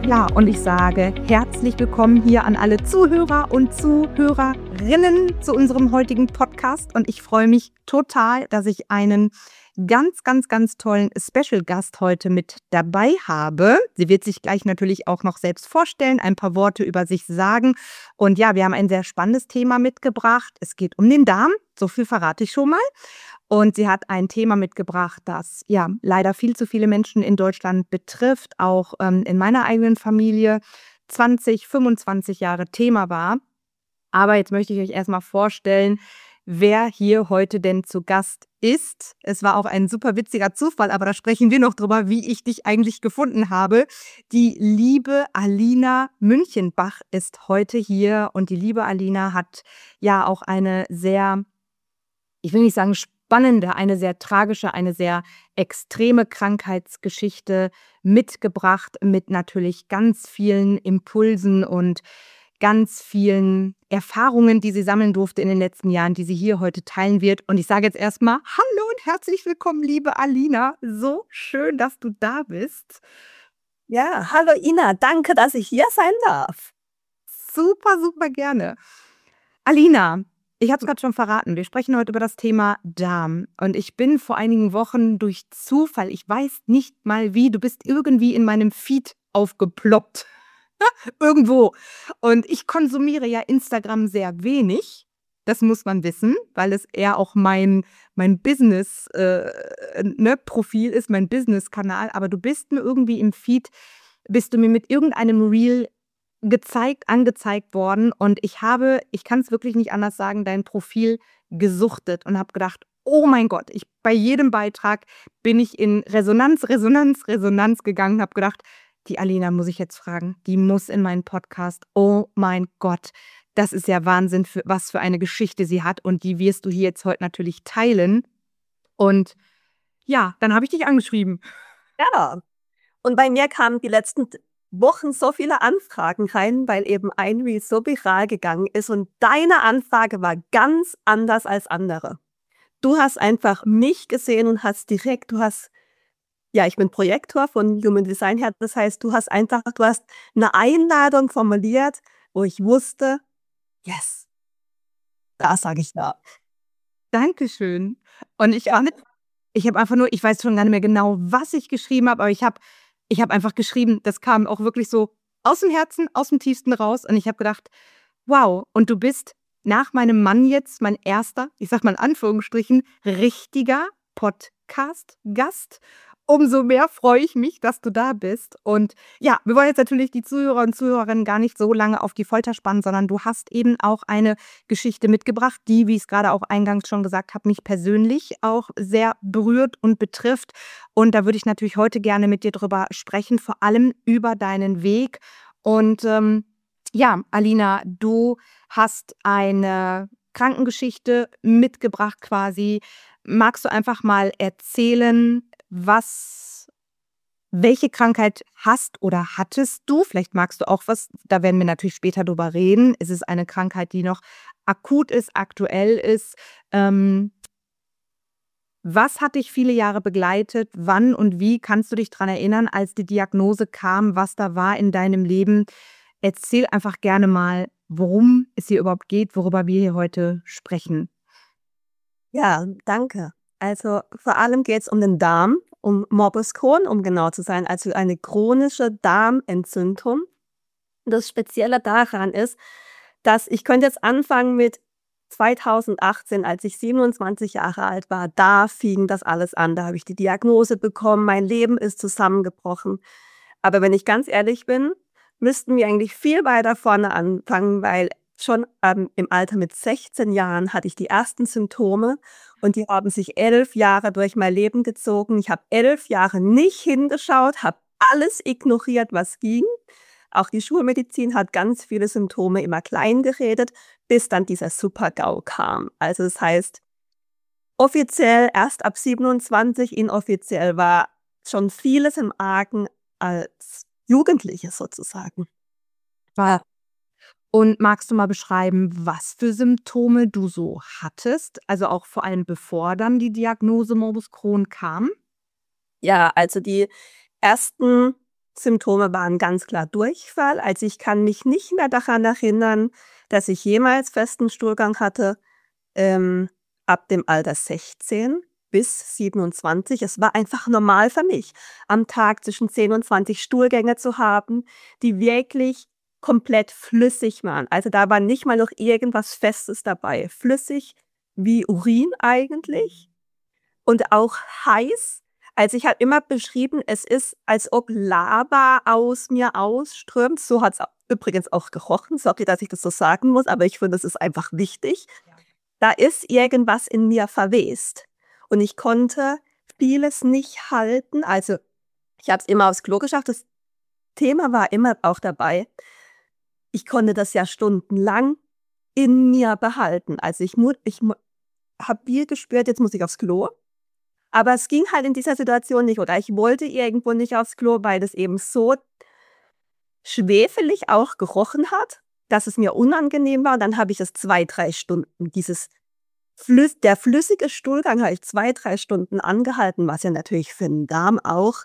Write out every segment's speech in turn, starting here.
Ja, und ich sage herzlich willkommen hier an alle Zuhörer und Zuhörerinnen zu unserem heutigen Podcast. Und ich freue mich total, dass ich einen ganz, ganz, ganz tollen Special-Gast heute mit dabei habe. Sie wird sich gleich natürlich auch noch selbst vorstellen, ein paar Worte über sich sagen. Und ja, wir haben ein sehr spannendes Thema mitgebracht. Es geht um den Darm, so viel verrate ich schon mal. Und sie hat ein Thema mitgebracht, das ja leider viel zu viele Menschen in Deutschland betrifft, auch in meiner eigenen Familie 20, 25 Jahre Thema war. Aber jetzt möchte ich euch erstmal vorstellen, wer hier heute denn zu Gast ist. Es war auch ein super witziger Zufall, aber da sprechen wir noch drüber, wie ich dich eigentlich gefunden habe. Die liebe Alina Münchenbach ist heute hier und die liebe Alina hat ja auch eine sehr, ich will nicht sagen spannende, eine sehr tragische, eine sehr extreme Krankheitsgeschichte mitgebracht mit natürlich ganz vielen Impulsen und ganz vielen Erfahrungen, die sie sammeln durfte in den letzten Jahren, die sie hier heute teilen wird. Und ich sage jetzt erstmal hallo und herzlich willkommen, liebe Alina. So schön, dass du da bist. Ja, hallo Ina, danke, dass ich hier sein darf. Super, super gerne. Alina, ich habe es gerade schon verraten, wir sprechen heute über das Thema Darm. Und ich bin vor einigen Wochen durch Zufall, ich weiß nicht mal wie, du bist irgendwie in meinem Feed aufgeploppt. Irgendwo. Und ich konsumiere ja Instagram sehr wenig. Das muss man wissen, weil es eher auch mein Business, Profil ist, mein Business-Kanal. Aber du bist mir irgendwie im Feed, bist du mir mit irgendeinem Reel angezeigt worden. Und ich kann es wirklich nicht anders sagen, dein Profil gesuchtet und habe gedacht, oh mein Gott, bei jedem Beitrag bin ich in Resonanz gegangen und habe gedacht, die Alina muss ich jetzt fragen, die muss in meinen Podcast. Oh mein Gott, das ist ja Wahnsinn, was für eine Geschichte sie hat und die wirst du hier jetzt heute natürlich teilen. Und ja, dann habe ich dich angeschrieben. Ja, und bei mir kamen die letzten Wochen so viele Anfragen rein, weil eben ein Reel so viral gegangen ist und deine Anfrage war ganz anders als andere. Du hast einfach mich gesehen und ich bin Projektor von Human Design her, das heißt, du hast eine Einladung formuliert, wo ich wusste, yes, da sage ich ja. Dankeschön. Und ich habe einfach nur, ich weiß schon gar nicht mehr genau, was ich geschrieben habe, aber ich habe einfach geschrieben, das kam auch wirklich so aus dem Herzen, aus dem Tiefsten raus. Und ich habe gedacht, wow, und du bist nach meinem Mann jetzt mein erster, ich sag mal in Anführungsstrichen, richtiger Podcast-Gast. Umso mehr freue ich mich, dass du da bist. Und ja, wir wollen jetzt natürlich die Zuhörer und Zuhörerinnen gar nicht so lange auf die Folter spannen, sondern du hast eben auch eine Geschichte mitgebracht, die, wie ich es gerade auch eingangs schon gesagt habe, mich persönlich auch sehr berührt und betrifft. Und da würde ich natürlich heute gerne mit dir drüber sprechen, vor allem über deinen Weg. Und ja, Alina, du hast eine Krankengeschichte mitgebracht quasi. Magst du einfach mal erzählen, welche Krankheit hast oder hattest du? Vielleicht magst du auch was, da werden wir natürlich später drüber reden. Ist es eine Krankheit, die noch akut ist, aktuell ist? Was hat dich viele Jahre begleitet? Wann und wie kannst du dich daran erinnern, als die Diagnose kam, was da war in deinem Leben? Erzähl einfach gerne mal, worum es hier überhaupt geht, worüber wir hier heute sprechen. Ja, danke. Also vor allem geht es um den Darm, um Morbus Crohn, um genau zu sein, also eine chronische Darmentzündung. Das Spezielle daran ist, dass ich könnte jetzt anfangen mit 2018, als ich 27 Jahre alt war, da fing das alles an. Da habe ich die Diagnose bekommen, mein Leben ist zusammengebrochen. Aber wenn ich ganz ehrlich bin, müssten wir eigentlich viel weiter vorne anfangen, weil schon im Alter mit 16 Jahren hatte ich die ersten Symptome und die haben sich 11 Jahre durch mein Leben gezogen. Ich habe 11 Jahre nicht hingeschaut, habe alles ignoriert, was ging. Auch die Schulmedizin hat ganz viele Symptome immer klein geredet, bis dann dieser Super-GAU kam. Also das heißt, offiziell erst ab 27, inoffiziell war schon vieles im Argen als Jugendliche sozusagen. Und magst du mal beschreiben, was für Symptome du so hattest? Also auch vor allem bevor dann die Diagnose Morbus Crohn kam? Ja, also die ersten Symptome waren ganz klar Durchfall. Also ich kann mich nicht mehr daran erinnern, dass ich jemals festen Stuhlgang hatte, ab dem Alter 16 bis 27. Es war einfach normal für mich, am Tag zwischen 10 und 20 Stuhlgänge zu haben, die wirklich komplett flüssig waren. Also da war nicht mal noch irgendwas Festes dabei. Flüssig wie Urin eigentlich und auch heiß. Also ich habe immer beschrieben, es ist, als ob Lava aus mir ausströmt. So hat es übrigens auch gerochen. Sorry, dass ich das so sagen muss, aber ich finde, es ist einfach wichtig. Da ist irgendwas in mir verwest. Und ich konnte vieles nicht halten. Also ich habe es immer aufs Klo geschafft. Das Thema war immer auch dabei. Ich konnte das ja stundenlang in mir behalten. Also ich habe viel gespürt, jetzt muss ich aufs Klo. Aber es ging halt in dieser Situation nicht. Oder ich wollte irgendwo nicht aufs Klo, weil das eben so schwefelig auch gerochen hat, dass es mir unangenehm war. Und dann habe ich das 2, 3 Stunden, der flüssige Stuhlgang habe ich 2, 3 Stunden angehalten, was ja natürlich für den Darm auch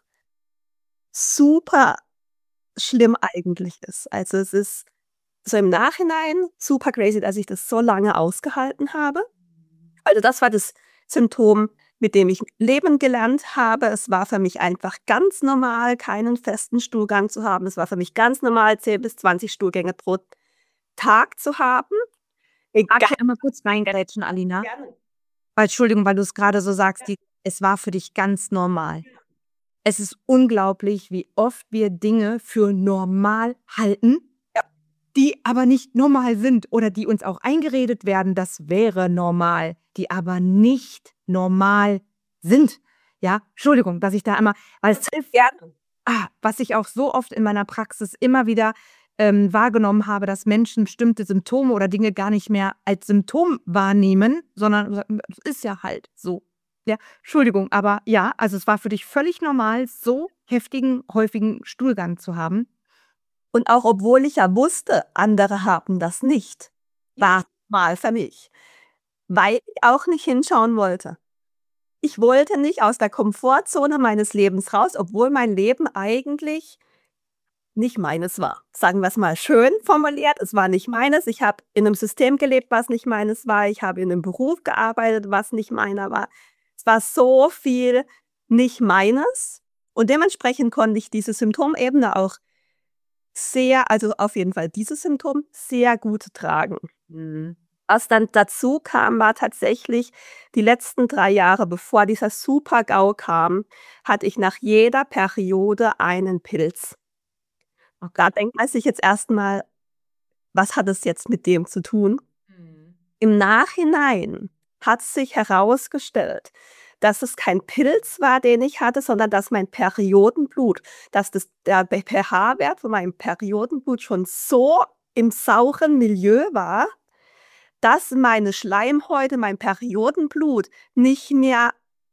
super schlimm eigentlich ist. Also es ist so im Nachhinein super crazy, dass ich das so lange ausgehalten habe. Also das war das Symptom, mit dem ich leben gelernt habe. Es war für mich einfach ganz normal, keinen festen Stuhlgang zu haben. Es war für mich ganz normal, 10 bis 20 Stuhlgänge pro Tag zu haben. Darf ich einmal kurz reingrätschen, Alina? Gerne. Entschuldigung, weil du es gerade so sagst, es war für dich ganz normal. Es ist unglaublich, wie oft wir Dinge für normal halten, die aber nicht normal sind oder die uns auch eingeredet werden, das wäre normal, die aber nicht normal sind. Ja, Entschuldigung, dass ich da einmal, weil es Gerne. was ich auch so oft in meiner Praxis immer wieder wahrgenommen habe, dass Menschen bestimmte Symptome oder Dinge gar nicht mehr als Symptom wahrnehmen, sondern es ist ja halt so. Ja, Entschuldigung, aber ja, also es war für dich völlig normal, so heftigen, häufigen Stuhlgang zu haben. Und auch obwohl ich ja wusste, andere haben das nicht, war es mal für mich, weil ich auch nicht hinschauen wollte. Ich wollte nicht aus der Komfortzone meines Lebens raus, obwohl mein Leben eigentlich nicht meines war. Sagen wir es mal schön formuliert, es war nicht meines. Ich habe in einem System gelebt, was nicht meines war. Ich habe in einem Beruf gearbeitet, was nicht meiner war. Es war so viel nicht meines und dementsprechend konnte ich diese Symptomebene auch also auf jeden Fall dieses Symptom sehr gut tragen. Was dann dazu kam, war tatsächlich die letzten 3 Jahre, bevor dieser Super-GAU kam, hatte ich nach jeder Periode einen Pilz. Da denkt man sich jetzt erstmal, was hat es jetzt mit dem zu tun? Im Nachhinein hat sich herausgestellt, dass es kein Pilz war, den ich hatte, sondern dass mein Periodenblut, dass der pH-Wert von meinem Periodenblut schon so im sauren Milieu war, dass meine Schleimhäute, mein Periodenblut nicht mehr,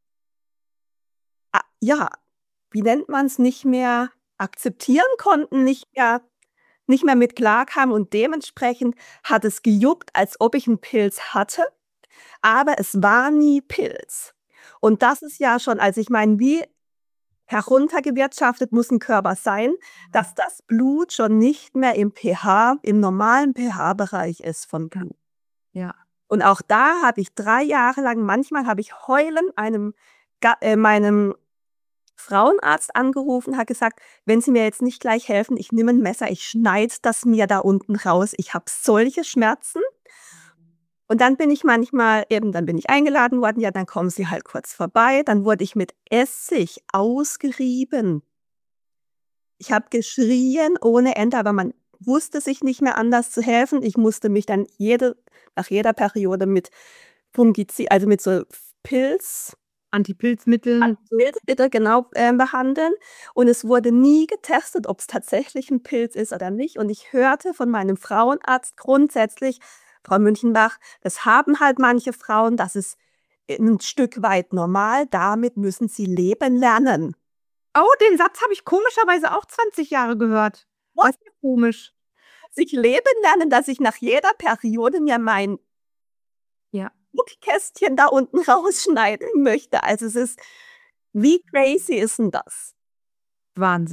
ja, wie nennt man es, nicht mehr akzeptieren konnten, nicht mehr mit klarkamen und dementsprechend hat es gejuckt, als ob ich einen Pilz hatte, aber es war nie Pilz. Und das ist ja schon, also ich meine, wie heruntergewirtschaftet muss ein Körper sein, dass das Blut schon nicht mehr im normalen pH-Bereich ist von Blut. Ja. Und auch da habe ich 3 Jahre lang, manchmal habe ich heulend meinem Frauenarzt angerufen, hat gesagt, wenn Sie mir jetzt nicht gleich helfen, ich nehme ein Messer, ich schneide das mir da unten raus. Ich habe solche Schmerzen. Und dann bin ich eingeladen worden, ja, dann kommen Sie halt kurz vorbei. Dann wurde ich mit Essig ausgerieben. Ich habe geschrien ohne Ende, aber man wusste sich nicht mehr anders zu helfen. Ich musste mich dann nach jeder Periode mit Fungizid, also mit so Antipilzmitteln. Genau, behandeln. Und es wurde nie getestet, ob es tatsächlich ein Pilz ist oder nicht. Und ich hörte von meinem Frauenarzt grundsätzlich, Frau Münchenbach, das haben halt manche Frauen, das ist ein Stück weit normal, damit müssen sie leben lernen. Oh, den Satz habe ich komischerweise auch 20 Jahre gehört. Was ist komisch? Sich leben lernen, dass ich nach jeder Periode mir mein Guckkästchen da unten rausschneiden möchte. Also es ist, wie crazy ist denn das? Wahnsinn.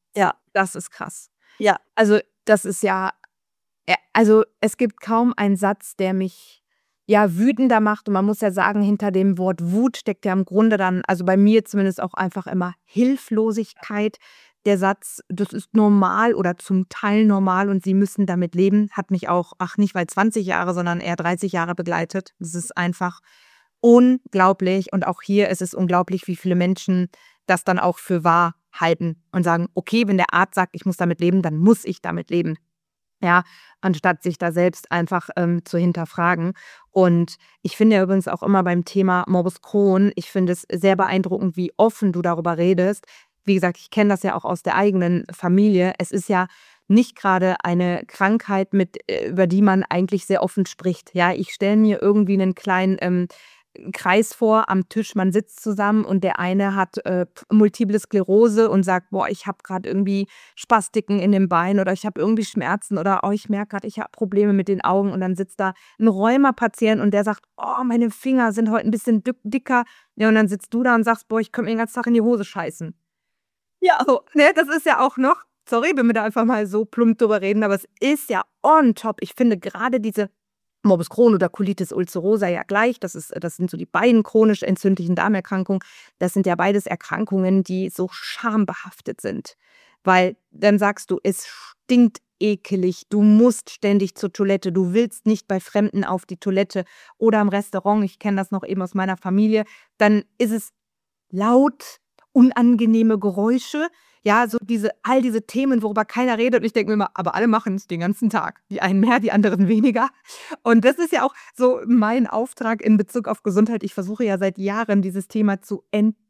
Ja. Das ist krass. Ja. Also, das ist ja also, es gibt kaum einen Satz, der mich, ja, wütender macht. Und man muss ja sagen, hinter dem Wort Wut steckt ja im Grunde dann, also bei mir zumindest, auch einfach immer Hilflosigkeit. Der Satz: „Das ist normal oder zum Teil normal und Sie müssen damit leben“, hat mich auch, ach, nicht mal 20 Jahre, sondern eher 30 Jahre begleitet. Das ist einfach unglaublich. Und auch hier ist es unglaublich, wie viele Menschen das dann auch für wahr halten und sagen: „Okay, wenn der Arzt sagt, ich muss damit leben, dann muss ich damit leben.“ Ja, anstatt sich da selbst einfach, zu hinterfragen. Und ich finde ja übrigens auch immer beim Thema Morbus Crohn, ich finde es sehr beeindruckend, wie offen du darüber redest. Wie gesagt, ich kenne das ja auch aus der eigenen Familie. Es ist ja nicht gerade eine Krankheit, über die man eigentlich sehr offen spricht. Ja, ich stelle mir irgendwie einen kleinen, Kreis vor am Tisch, man sitzt zusammen und der eine hat, Multiple Sklerose und sagt: „Boah, ich habe gerade irgendwie Spastiken in den Beinen“ oder „ich habe irgendwie Schmerzen“ oder „Oh, ich merke gerade, ich habe Probleme mit den Augen“, und dann sitzt da 'n Rheumapatient und der sagt: „Oh, meine Finger sind heute 'n bisschen dicker.“ Ja, und dann sitzt du da und sagst: „Boah, ich könnte mir den ganzen Tag in die Hose scheißen.“ Ja. So, ne, das ist ja auch noch, sorry, wenn wir da einfach mal so plump drüber reden, aber es ist ja on top. Ich finde gerade diese Morbus Crohn oder Colitis ulcerosa ja gleich. Das sind so die beiden chronisch entzündlichen Darmerkrankungen. Das sind ja beides Erkrankungen, die so schambehaftet sind. Weil dann sagst du, es stinkt ekelig, du musst ständig zur Toilette, du willst nicht bei Fremden auf die Toilette oder im Restaurant. Ich kenne das noch eben aus meiner Familie. Dann ist es laut, unangenehme Geräusche, ja, so all diese Themen, worüber keiner redet. Und ich denke mir immer: „Aber alle machen es den ganzen Tag. Die einen mehr, die anderen weniger.“ Und das ist ja auch so mein Auftrag in Bezug auf Gesundheit. Ich versuche ja seit Jahren, dieses Thema zu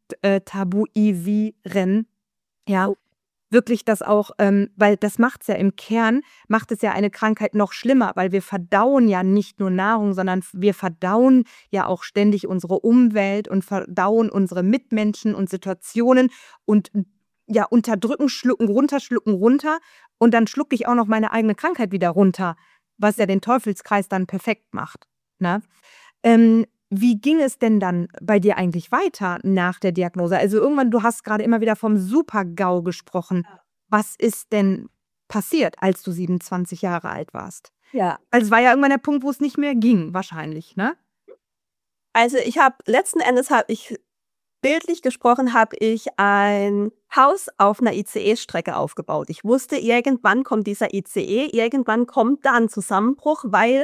enttabuisieren. Ja, Oh. wirklich das auch, weil das macht's ja im Kern, macht es ja eine Krankheit noch schlimmer, weil wir verdauen ja nicht nur Nahrung, sondern wir verdauen ja auch ständig unsere Umwelt und verdauen unsere Mitmenschen und Situationen und, ja, unterdrücken, schlucken runter, und dann schlucke ich auch noch meine eigene Krankheit wieder runter, was ja den Teufelskreis dann perfekt macht, ne? Wie ging es denn dann bei dir eigentlich weiter nach der Diagnose? Also, irgendwann, du hast gerade immer wieder vom Super-GAU gesprochen. Was ist denn passiert, als du 27 Jahre alt warst? Ja. Also, es war ja irgendwann der Punkt, wo es nicht mehr ging wahrscheinlich, ne? Also, habe ich bildlich gesprochen, habe ich ein Haus auf 'ner ICE-Strecke aufgebaut. Ich wusste, irgendwann kommt dieser ICE, irgendwann kommt da 'n Zusammenbruch, weil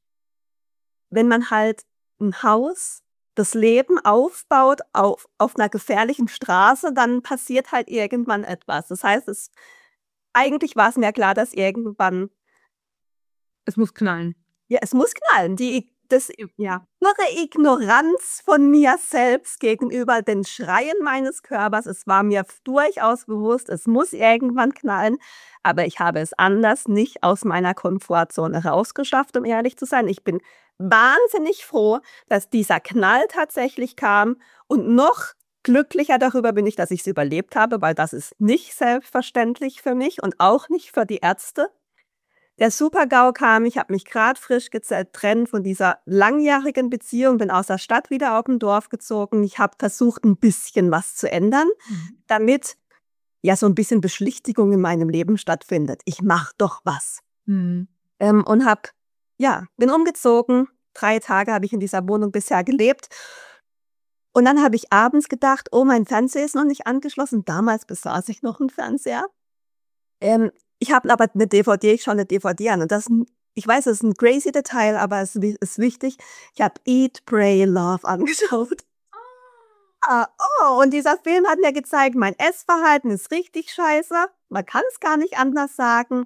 wenn man halt 'n Haus, das Leben aufbaut auf 'ner gefährlichen Straße, dann passiert halt irgendwann etwas. Das heißt, eigentlich war's mir klar, dass irgendwann Es muss knallen. ja, es muss knallen. Das Ja. pure Ignoranz von mir selbst gegenüber den Schreien meines Körpers. Es war mir durchaus bewusst, es muss irgendwann knallen, aber ich habe es anders nicht aus meiner Komfortzone rausgeschafft, um ehrlich zu sein. Ich bin wahnsinnig froh, dass dieser Knall tatsächlich kam, und noch glücklicher darüber bin ich, dass ich's überlebt habe, weil das ist nicht selbstverständlich für mich und auch nicht für die Ärzte. Der Super-GAU kam, ich habe mich grad frisch getrennt von dieser langjährigen Beziehung, bin aus der Stadt wieder auf 'n Dorf gezogen. Ich habe versucht, 'n bisschen was zu ändern, Mhm. damit, ja, so 'n bisschen Beschwichtigung in meinem Leben stattfindet. Ich mache doch was. Mhm. Und bin umgezogen. 3 Tage habe ich in dieser Wohnung bisher gelebt. Und dann habe ich abends gedacht: „Oh, mein Fernseher ist noch nicht angeschlossen.“ Damals besaß ich noch 'n Fernseher. Ich habe aber 'ne DVD, ich schaue 'ne DVD an, und ich weiß, das ist 'n crazy Detail, aber es ist wichtig. Ich habe Eat, Pray, Love angeschaut. Und dieser Film hat mir gezeigt, mein Essverhalten ist richtig scheiße. Man kann's gar nicht anders sagen.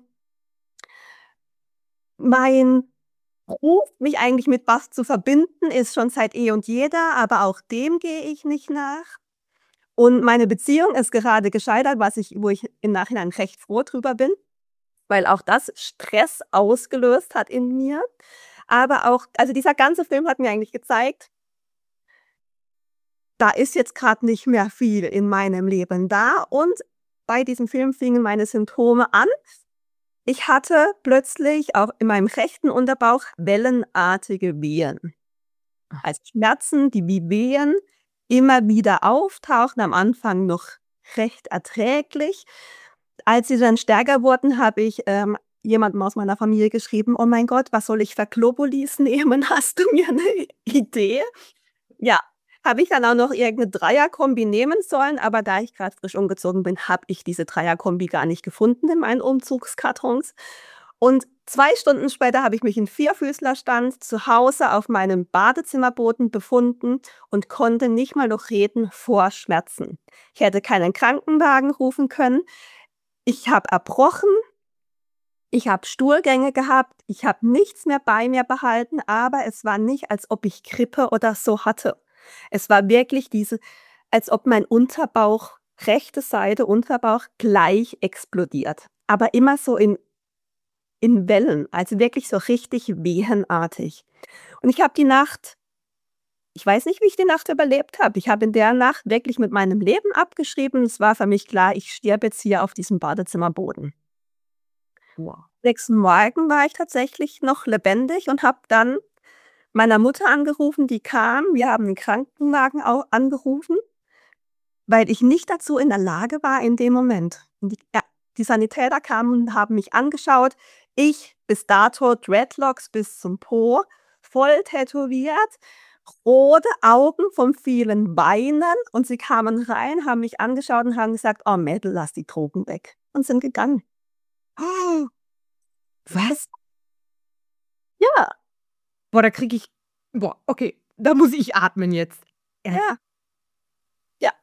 Mein Ruf, mich eigentlich mit was zu verbinden, ist schon seit eh und je da, aber auch dem gehe ich nicht nach. Und meine Beziehung ist gerade gescheitert, wo ich im Nachhinein recht froh drüber bin, weil auch das Stress ausgelöst hat in mir. Aber auch, also dieser ganze Film hat mir eigentlich gezeigt, da ist jetzt grad nicht mehr viel in meinem Leben da, und bei diesem Film fingen meine Symptome an. Ich hatte plötzlich auch in meinem rechten Unterbauch wellenartige Wehen. Also Schmerzen, die wie Wehen immer wieder auftauchen, am Anfang noch recht erträglich. Als sie dann stärker wurden, habe ich jemandem aus meiner Familie geschrieben: „Oh mein Gott, was soll ich für Globulis nehmen? Hast du mir eine Idee?" Ja, habe ich dann auch noch irgend 'ne Dreierkombi nehmen sollen, aber da ich grad frisch umgezogen bin, habe ich diese Dreierkombi gar nicht gefunden in meinen Umzugskartons. Und 2 Stunden später habe ich mich in Vierfüßlerstand zu Hause auf meinem Badezimmerboden befunden und konnte nicht mal noch reden vor Schmerzen. Ich hätte keinen Krankenwagen rufen können. Ich habe erbrochen, ich habe Stuhlgänge gehabt, ich habe nichts mehr bei mir behalten, aber es war nicht, als ob ich Grippe oder so hatte. Es war wirklich als ob mein Unterbauch, rechte Seite Unterbauch, gleich explodiert. Aber immer so in Wellen, also wirklich so richtig wehenartig. Und ich weiß nicht, wie ich die Nacht überlebt habe. Ich habe in der Nacht wirklich mit meinem Leben abgeschrieben. Es war für mich klar, ich sterbe jetzt hier auf diesem Badezimmerboden. Wow. Nächsten Morgen war ich tatsächlich noch lebendig und habe dann meiner Mutter angerufen, die kam. Wir haben 'n Krankenwagen au angerufen, weil ich nicht dazu in der Lage war in dem Moment. Und die Sanitäter kamen und haben mich angeschaut. Ich bis dato Dreadlocks bis zum Po, voll tätowiert, rote Augen vom vielen Weinen und sie kamen rein, haben mich angeschaut und haben gesagt: „Oh Mädel, lass die Drogen weg" und sind gegangen. Oh, was? Ja, Boah, da kriege ich boah, okay, da muss ich atmen jetzt. ja, ja.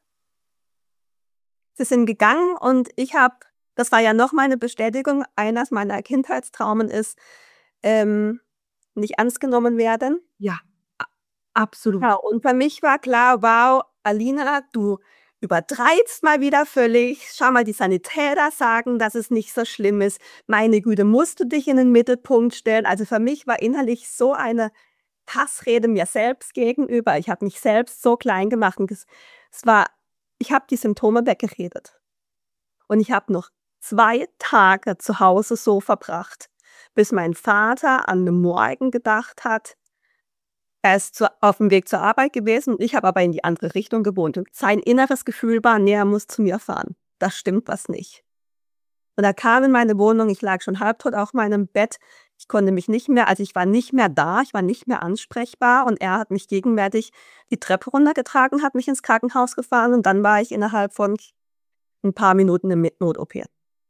Sie sind gegangen und das war ja noch mal 'ne Bestätigung, eines meiner Kindheitstraumen ist, ähm, nicht ernst genommen werden. Ja, a absolut. Ja, und für mich war klar: „Wow, Alina, du übertreibst mal wieder völlig. Schau mal, die Sanitäter sagen, dass es nicht so schlimm ist. Meine Güte, musst du dich in den Mittelpunkt stellen?" Also, für mich war innerlich so eine Hassrede mir selbst gegenüber. Ich habe mich selbst so klein gemacht und es war ich habe die Symptome weggeredet. Und ich habe noch 2 Tage zu Hause so verbracht, bis mein Vater an 'nem Morgen gedacht hat, er ist auf'm Weg zur Arbeit gewesen und ich habe aber in die andere Richtung gewohnt. Und sein inneres Gefühl war: „Ne, er muss zu mir fahren. Da stimmt was nicht." Und er kam in meine Wohnung, ich lag schon halbtot auf meinem Bett. Ich konnte mich nicht mehr ich war nicht mehr da, ich war nicht mehr ansprechbar und er hat mich gegenwärtig die Treppe runtergetragen, hat mich ins Krankenhaus gefahren und dann war ich innerhalb von 'n paar Minuten im Not-OP.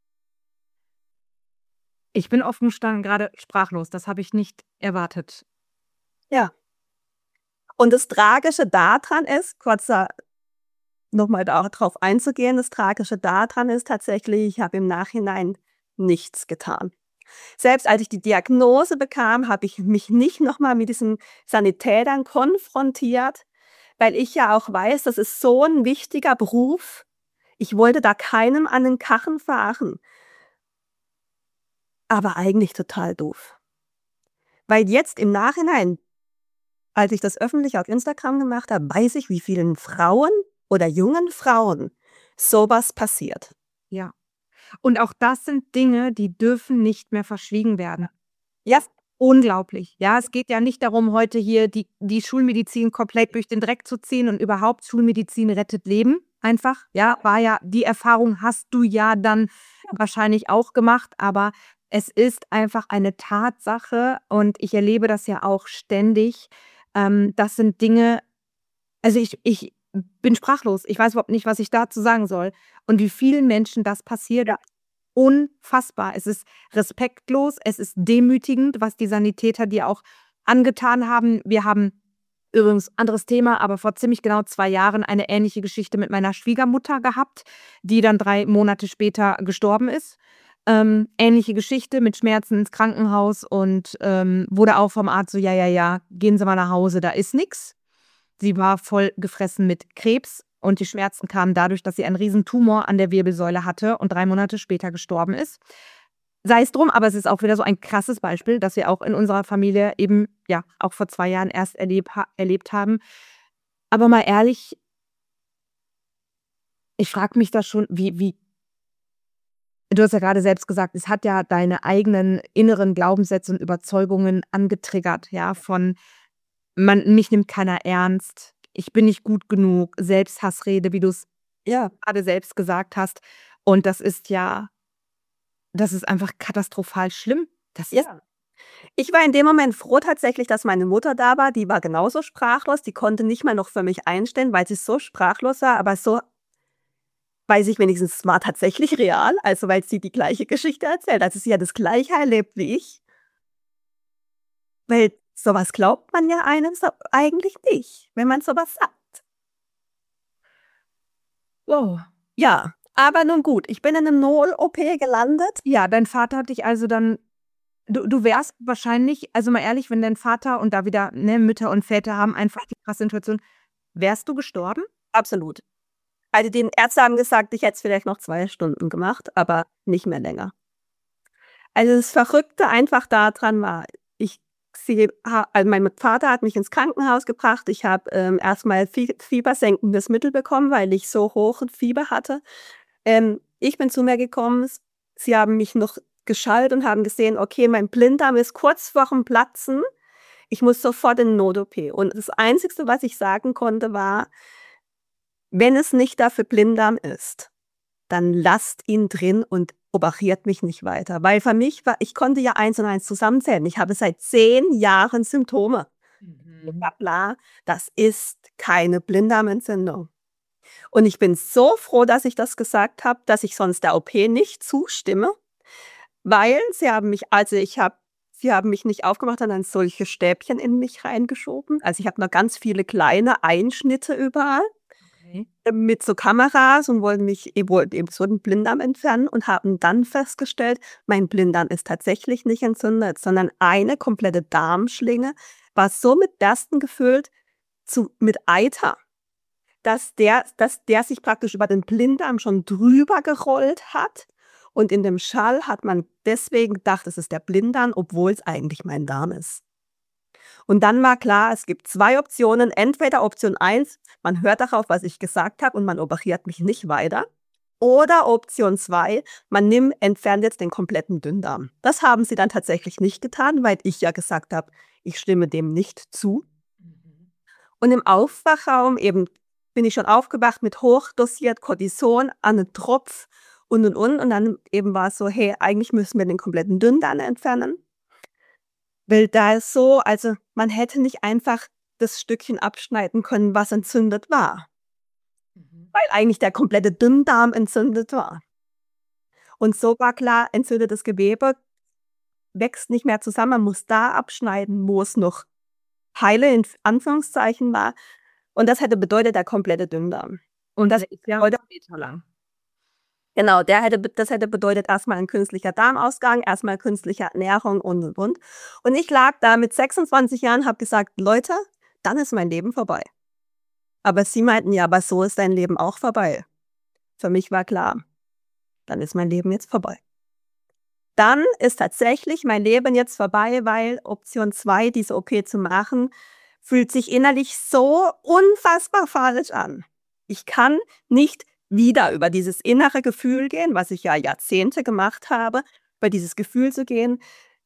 Ich bin offen gestanden grade sprachlos. Das habe ich nicht erwartet. Ja. Und das Tragische dadran ist, noch mal drauf einzugehen, das Tragische dadran ist tatsächlich, ich habe im Nachhinein nichts getan. Selbst als ich die Diagnose bekam, habe ich mich nicht noch mal mit diesen Sanitätern konfrontiert, weil ich ja auch weiß, das ist so 'n wichtiger Beruf. Ich wollte da keinem an den Karren fahren, aber eigentlich total doof. Weil jetzt im Nachhinein, als ich das öffentlich auf Instagram gemacht habe, weiß ich, wie vielen Frauen oder jungen Frauen so was passiert. Ja. Und auch das sind Dinge, die dürfen nicht mehr verschwiegen werden. Ja, Unglaublich. Ja, es geht ja nicht darum, heute hier die Schulmedizin komplett durch den Dreck zu ziehen und überhaupt Schulmedizin rettet Leben einfach. Ja, war ja die Erfahrung hast du ja dann wahrscheinlich auch gemacht, aber es ist einfach eine Tatsache und ich erlebe das ja auch ständig. Das sind Dinge also, ich bin sprachlos. Ich weiß überhaupt nicht, was ich dazu sagen soll und wie vielen Menschen das passiert. ja, Unfassbar. Es ist respektlos, es ist demütigend, was die Sanitäter dir auch angetan haben. Wir haben übrigens anderes Thema, aber vor ziemlich genau 2 Jahren eine ähnliche Geschichte mit meiner Schwiegermutter gehabt, die dann 3 Monate später gestorben ist. Ähnliche Geschichte mit Schmerzen ins Krankenhaus und, wurde auch vom Arzt so: „Ja, ja, ja, gehen Sie mal nach Hause, da ist nix." Sie war voll gefressen mit Krebs und die Schmerzen kamen dadurch, dass sie einen Riesentumor an der Wirbelsäule hatte und 3 Monate später gestorben ist. Sei es drum, aber es ist auch wieder so ein krasses Beispiel, das wir auch in unserer Familie eben, ja, auch vor 2 Jahren erst erlebt haben. Aber mal ehrlich, ich frage mich da schon, wie du hast ja grade selbst gesagt, es hat ja deine eigenen inneren Glaubenssätze und Überzeugungen angetriggert, ja, von mich nimmt keiner ernst, ich bin nicht gut genug, Selbsthassrede, wie du's ja, grade selbst gesagt hast. Und das ist ja Das ist einfach katastrophal schlimm. Das ist Ja. Ich war in dem Moment froh tatsächlich, dass meine Mutter da war. Die war genauso sprachlos. Die konnte nicht mal noch für mich einstehen, weil sie so sprachlos war. Aber so weiß ich wenigstens, es war tatsächlich real. Also, weil sie die gleiche Geschichte erzählt. Also, sie hat das Gleiche erlebt wie ich. Weil sowas glaubt man ja einem so eigentlich nicht, wenn man sowas sagt. wow. Ja, aber nun gut, ich bin in 'nem Not-OP gelandet. Ja, dein Vater hat dich also dann du wärst wahrscheinlich, also mal ehrlich, wenn dein Vater und da wieder, ne, Mütter und Väter haben einfach die krasse Situation, wärst du gestorben? Absolut. Also, die Ärzte haben gesagt, ich hätte es vielleicht noch 2 Stunden gemacht, aber nicht mehr länger. Also, das Verrückte einfach da dran war, mein Vater hat mich ins Krankenhaus gebracht. Ich habe, erst mal fiebersenkendes Mittel bekommen, weil ich so hoch Fieber hatte. Ich bin zu mir gekommen, sie haben mich noch geschallt und haben gesehen, okay, mein Blinddarm ist kurz vorm Platzen. Ich muss sofort in Not-OP. Und das Einzige, was ich sagen konnte, war: „Wenn es nicht dafür Blinddarm ist, dann lasst ihn drin und operiert mich nicht weiter.“ Weil für mich war, ich konnte ja eins und eins zusammenzählen. Ich habe seit 10 Jahren Symptome. Mir Mhm. war klar, das ist keine Blinddarmentzündung. Und ich bin so froh, dass ich das gesagt habe, dass ich sonst der OP nicht zustimme, weil sie haben mich nicht aufgemacht, sondern solche Stäbchen in mich reingeschoben. Also, ich habe noch ganz viele kleine Einschnitte überall, Okay. mit so Kameras und wollten eben so den Blinddarm entfernen und haben dann festgestellt, mein Blinddarm ist tatsächlich nicht entzündet, sondern eine komplette Darmschlinge war so mit Bersten gefüllt mit Eiter, dass der sich praktisch über den Blinddarm schon drüber gerollt hat. Und in dem Schall hat man deswegen gedacht, es ist der Blinddarm, obwohl es eigentlich mein Darm ist. Und dann war klar, es gibt 2 Optionen. Entweder Option 1: man hört darauf, was ich gesagt habe und man operiert mich nicht weiter. Oder Option 2: entfernt jetzt den kompletten Dünndarm. Das haben sie dann tatsächlich nicht getan, weil ich ja gesagt habe, ich stimme dem nicht zu. Mhm. Und im Aufwachraum eben bin ich schon aufgewacht mit hochdosiert Cortison an 'n Tropf und. Und dann eben war es so: „Hey, eigentlich müssen wir den kompletten Dünndarm entfernen.“ Weil da ist so, also, man hätte nicht einfach das Stückchen abschneiden können, was entzündet war, Mhm. weil eigentlich der komplette Dünndarm entzündet war. Und so war klar, entzündetes Gewebe wächst nicht mehr zusammen. Man muss da abschneiden, wo es noch heile in Anführungszeichen war. Und das hätte bedeutet der komplette Dünndarm. Und Das der ist ja bedeutet meterlang. genau, das hätte bedeutet erstmal ein künstlicher Darmausgang, erstmal künstliche Ernährung und. Und ich lag da mit 26 Jahren, habe gesagt: „Leute, dann ist mein Leben vorbei.“ Aber sie meinten: „Ja, aber so ist dein Leben auch vorbei.“ Für mich war klar, dann ist mein Leben jetzt vorbei. Dann ist tatsächlich mein Leben jetzt vorbei, weil Option 2, diese OP zu machen, fühlt sich innerlich so unfassbar falsch an. Ich kann nicht wieder über dieses innere Gefühl gehen, was ich ja Jahrzehnte gemacht habe, über dieses Gefühl zu gehen,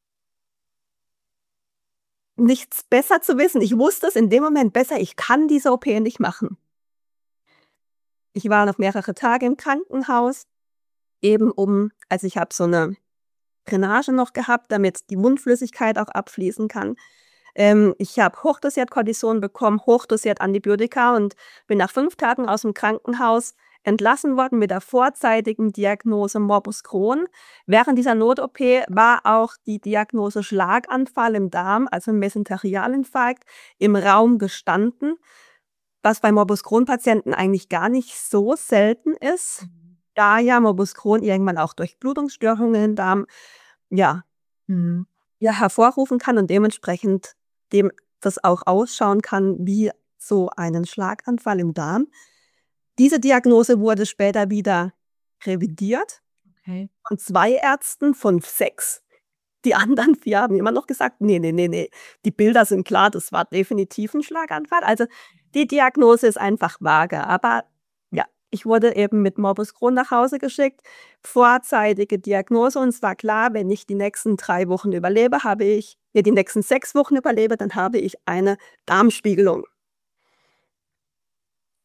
nichts besser zu wissen. Ich wusste es in dem Moment besser, ich kann diese OP nicht machen. Ich war noch mehrere Tage im Krankenhaus, eben also ich habe so eine Drainage noch gehabt, damit die Mundflüssigkeit auch abfließen kann. Ich habe hochdosiert Cortison bekommen, hochdosiert Antibiotika und bin nach 5 Tagen aus dem Krankenhaus entlassen worden mit der vorzeitigen Diagnose Morbus Crohn. Während dieser Not-OP war auch die Diagnose Schlaganfall im Darm, also Mesenterialinfarkt, im Raum gestanden, was bei Morbus Crohn-Patienten eigentlich gar nicht so selten ist, Mhm. da ja Morbus Crohn irgendwann auch Durchblutungsstörungen im Darm, ja, Mhm. ja, hervorrufen kann und dementsprechend dem das auch ausschauen kann wie so einen Schlaganfall im Darm. Diese Diagnose wurde später wieder revidiert Okay. von 2 Ärzten von 6. Die anderen 4 haben immer noch gesagt: „Ne, ne, ne, ne, die Bilder sind klar, das war definitiv 'n Schlaganfall.“ Also, die Diagnose ist einfach vage, aber ja, ich wurde eben mit Morbus Crohn nach Hause geschickt, vorzeitige Diagnose und es war klar, wenn ich die nächsten 3 Wochen überlebe, die nächsten 6 Wochen überlebe, dann habe ich eine Darmspiegelung.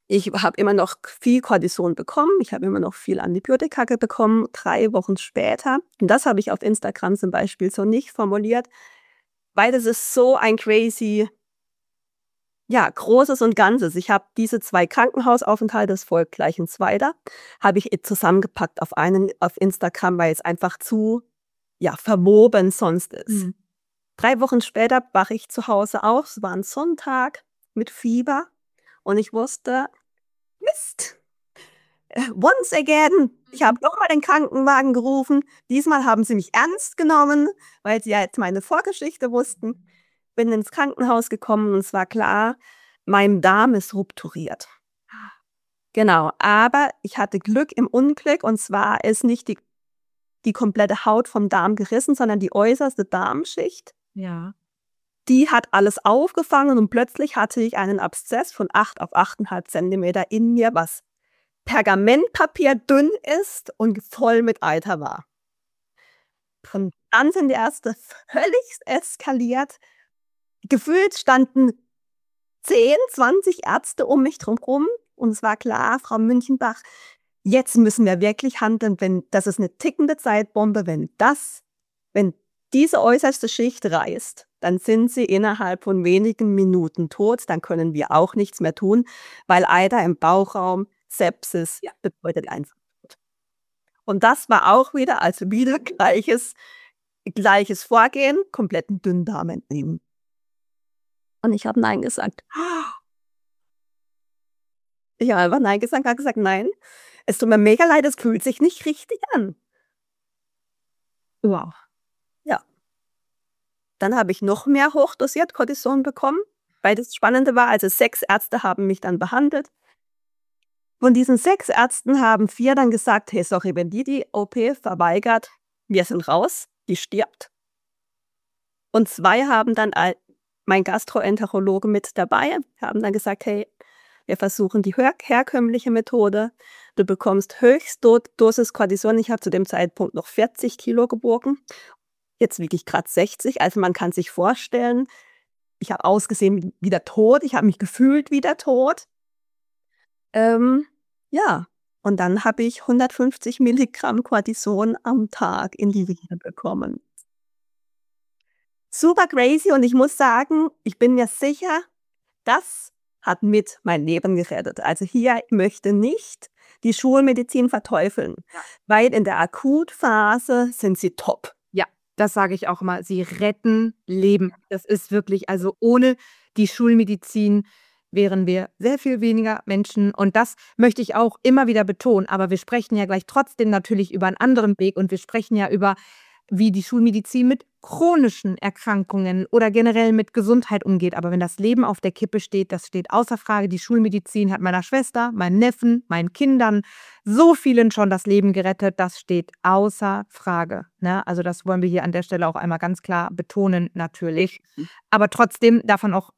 Ich habe immer noch viel Cortison bekommen. Ich habe immer noch viel Antibiotika bekommen, 3 Wochen später. Und das habe ich auf Instagram zum Beispiel so nicht formuliert, weil das ist so ein crazy, ja, Großes und Ganzes. Ich habe diese 2 Krankenhausaufenthalte, es folgt gleich ein zweiter, habe ich zusammengepackt auf Instagram, weil es einfach zu, ja, verwoben sonst ist. 3 Wochen später wache ich zu Hause auf. Es war ein Sonntag mit Fieber und ich wusste, Mist, once again. Ich habe nochmal den Krankenwagen gerufen. Diesmal haben sie mich ernst genommen, weil sie ja jetzt meine Vorgeschichte wussten. Bin ins Krankenhaus gekommen und es war klar, mein Darm ist rupturiert. Genau, aber ich hatte Glück im Unglück und zwar ist nicht die komplette Haut vom Darm gerissen, sondern die äußerste Darmschicht. Ja. Die hat alles aufgefangen und plötzlich hatte ich einen Abszess von 8 auf 8,5 Zentimeter in mir, was Pergamentpapier dünn ist und voll mit Eiter war. Und dann sind die Ärzte völlig eskaliert. Gefühlt standen 10, 20 Ärzte um mich drumherum und es war klar, Frau Münchenbach, jetzt müssen wir wirklich handeln, das ist eine tickende Zeitbombe, wenn diese äußerste Schicht reißt, dann sind sie innerhalb von wenigen Minuten tot, dann können wir auch nichts mehr tun, weil Eiter im Bauchraum, Sepsis, bedeutet einfach tot. Und das war auch wieder, also wieder gleiches Vorgehen, kompletten Dünndarm entnehmen. Und ich habe Nein gesagt. Ich habe einfach Nein gesagt, habe gesagt, nein, es tut mir mega leid, es fühlt sich nicht richtig an. Wow. Ja. Dann habe ich noch mehr hochdosiert Cortison bekommen, weil das Spannende war, also 6 Ärzte haben mich dann behandelt. Von diesen 6 Ärzten haben 4 dann gesagt, hey, sorry, wenn die OP verweigert, wir sind raus, die stirbt. Und 2 haben dann, mein Gastroenterologe mit dabei, haben dann gesagt, hey, wir versuchen die herkömmliche Methode. Du bekommst Höchstdosis Cortison. Ich habe zu dem Zeitpunkt noch 40 Kilo gewogen. Jetzt wiege ich gerade 60. Also man kann sich vorstellen, ich habe ausgesehen wie der Tod. Ich habe mich gefühlt wie der Tod. Ja, und dann habe ich 150 Milligramm Cortison am Tag in die Vene bekommen. Super crazy und ich muss sagen, ich bin mir sicher, das hat mit mein Leben gerettet. Also hier möchte nicht die Schulmedizin verteufeln, weil in der Akutphase sind sie top. Ja, das sage ich auch immer. Sie retten Leben. Das ist wirklich, also ohne die Schulmedizin wären wir sehr viel weniger Menschen. Und das möchte ich auch immer wieder betonen. Aber wir sprechen ja gleich trotzdem natürlich über einen anderen Weg und wir sprechen ja über, wie die Schulmedizin mit chronischen Erkrankungen oder generell mit Gesundheit umgeht. Aber wenn das Leben auf der Kippe steht, das steht außer Frage. Die Schulmedizin hat meiner Schwester, meinen Neffen, meinen Kindern, so vielen schon das Leben gerettet. Das steht außer Frage. Ne? Also das wollen wir hier an der Stelle auch einmal ganz klar betonen, natürlich. Aber trotzdem davon auch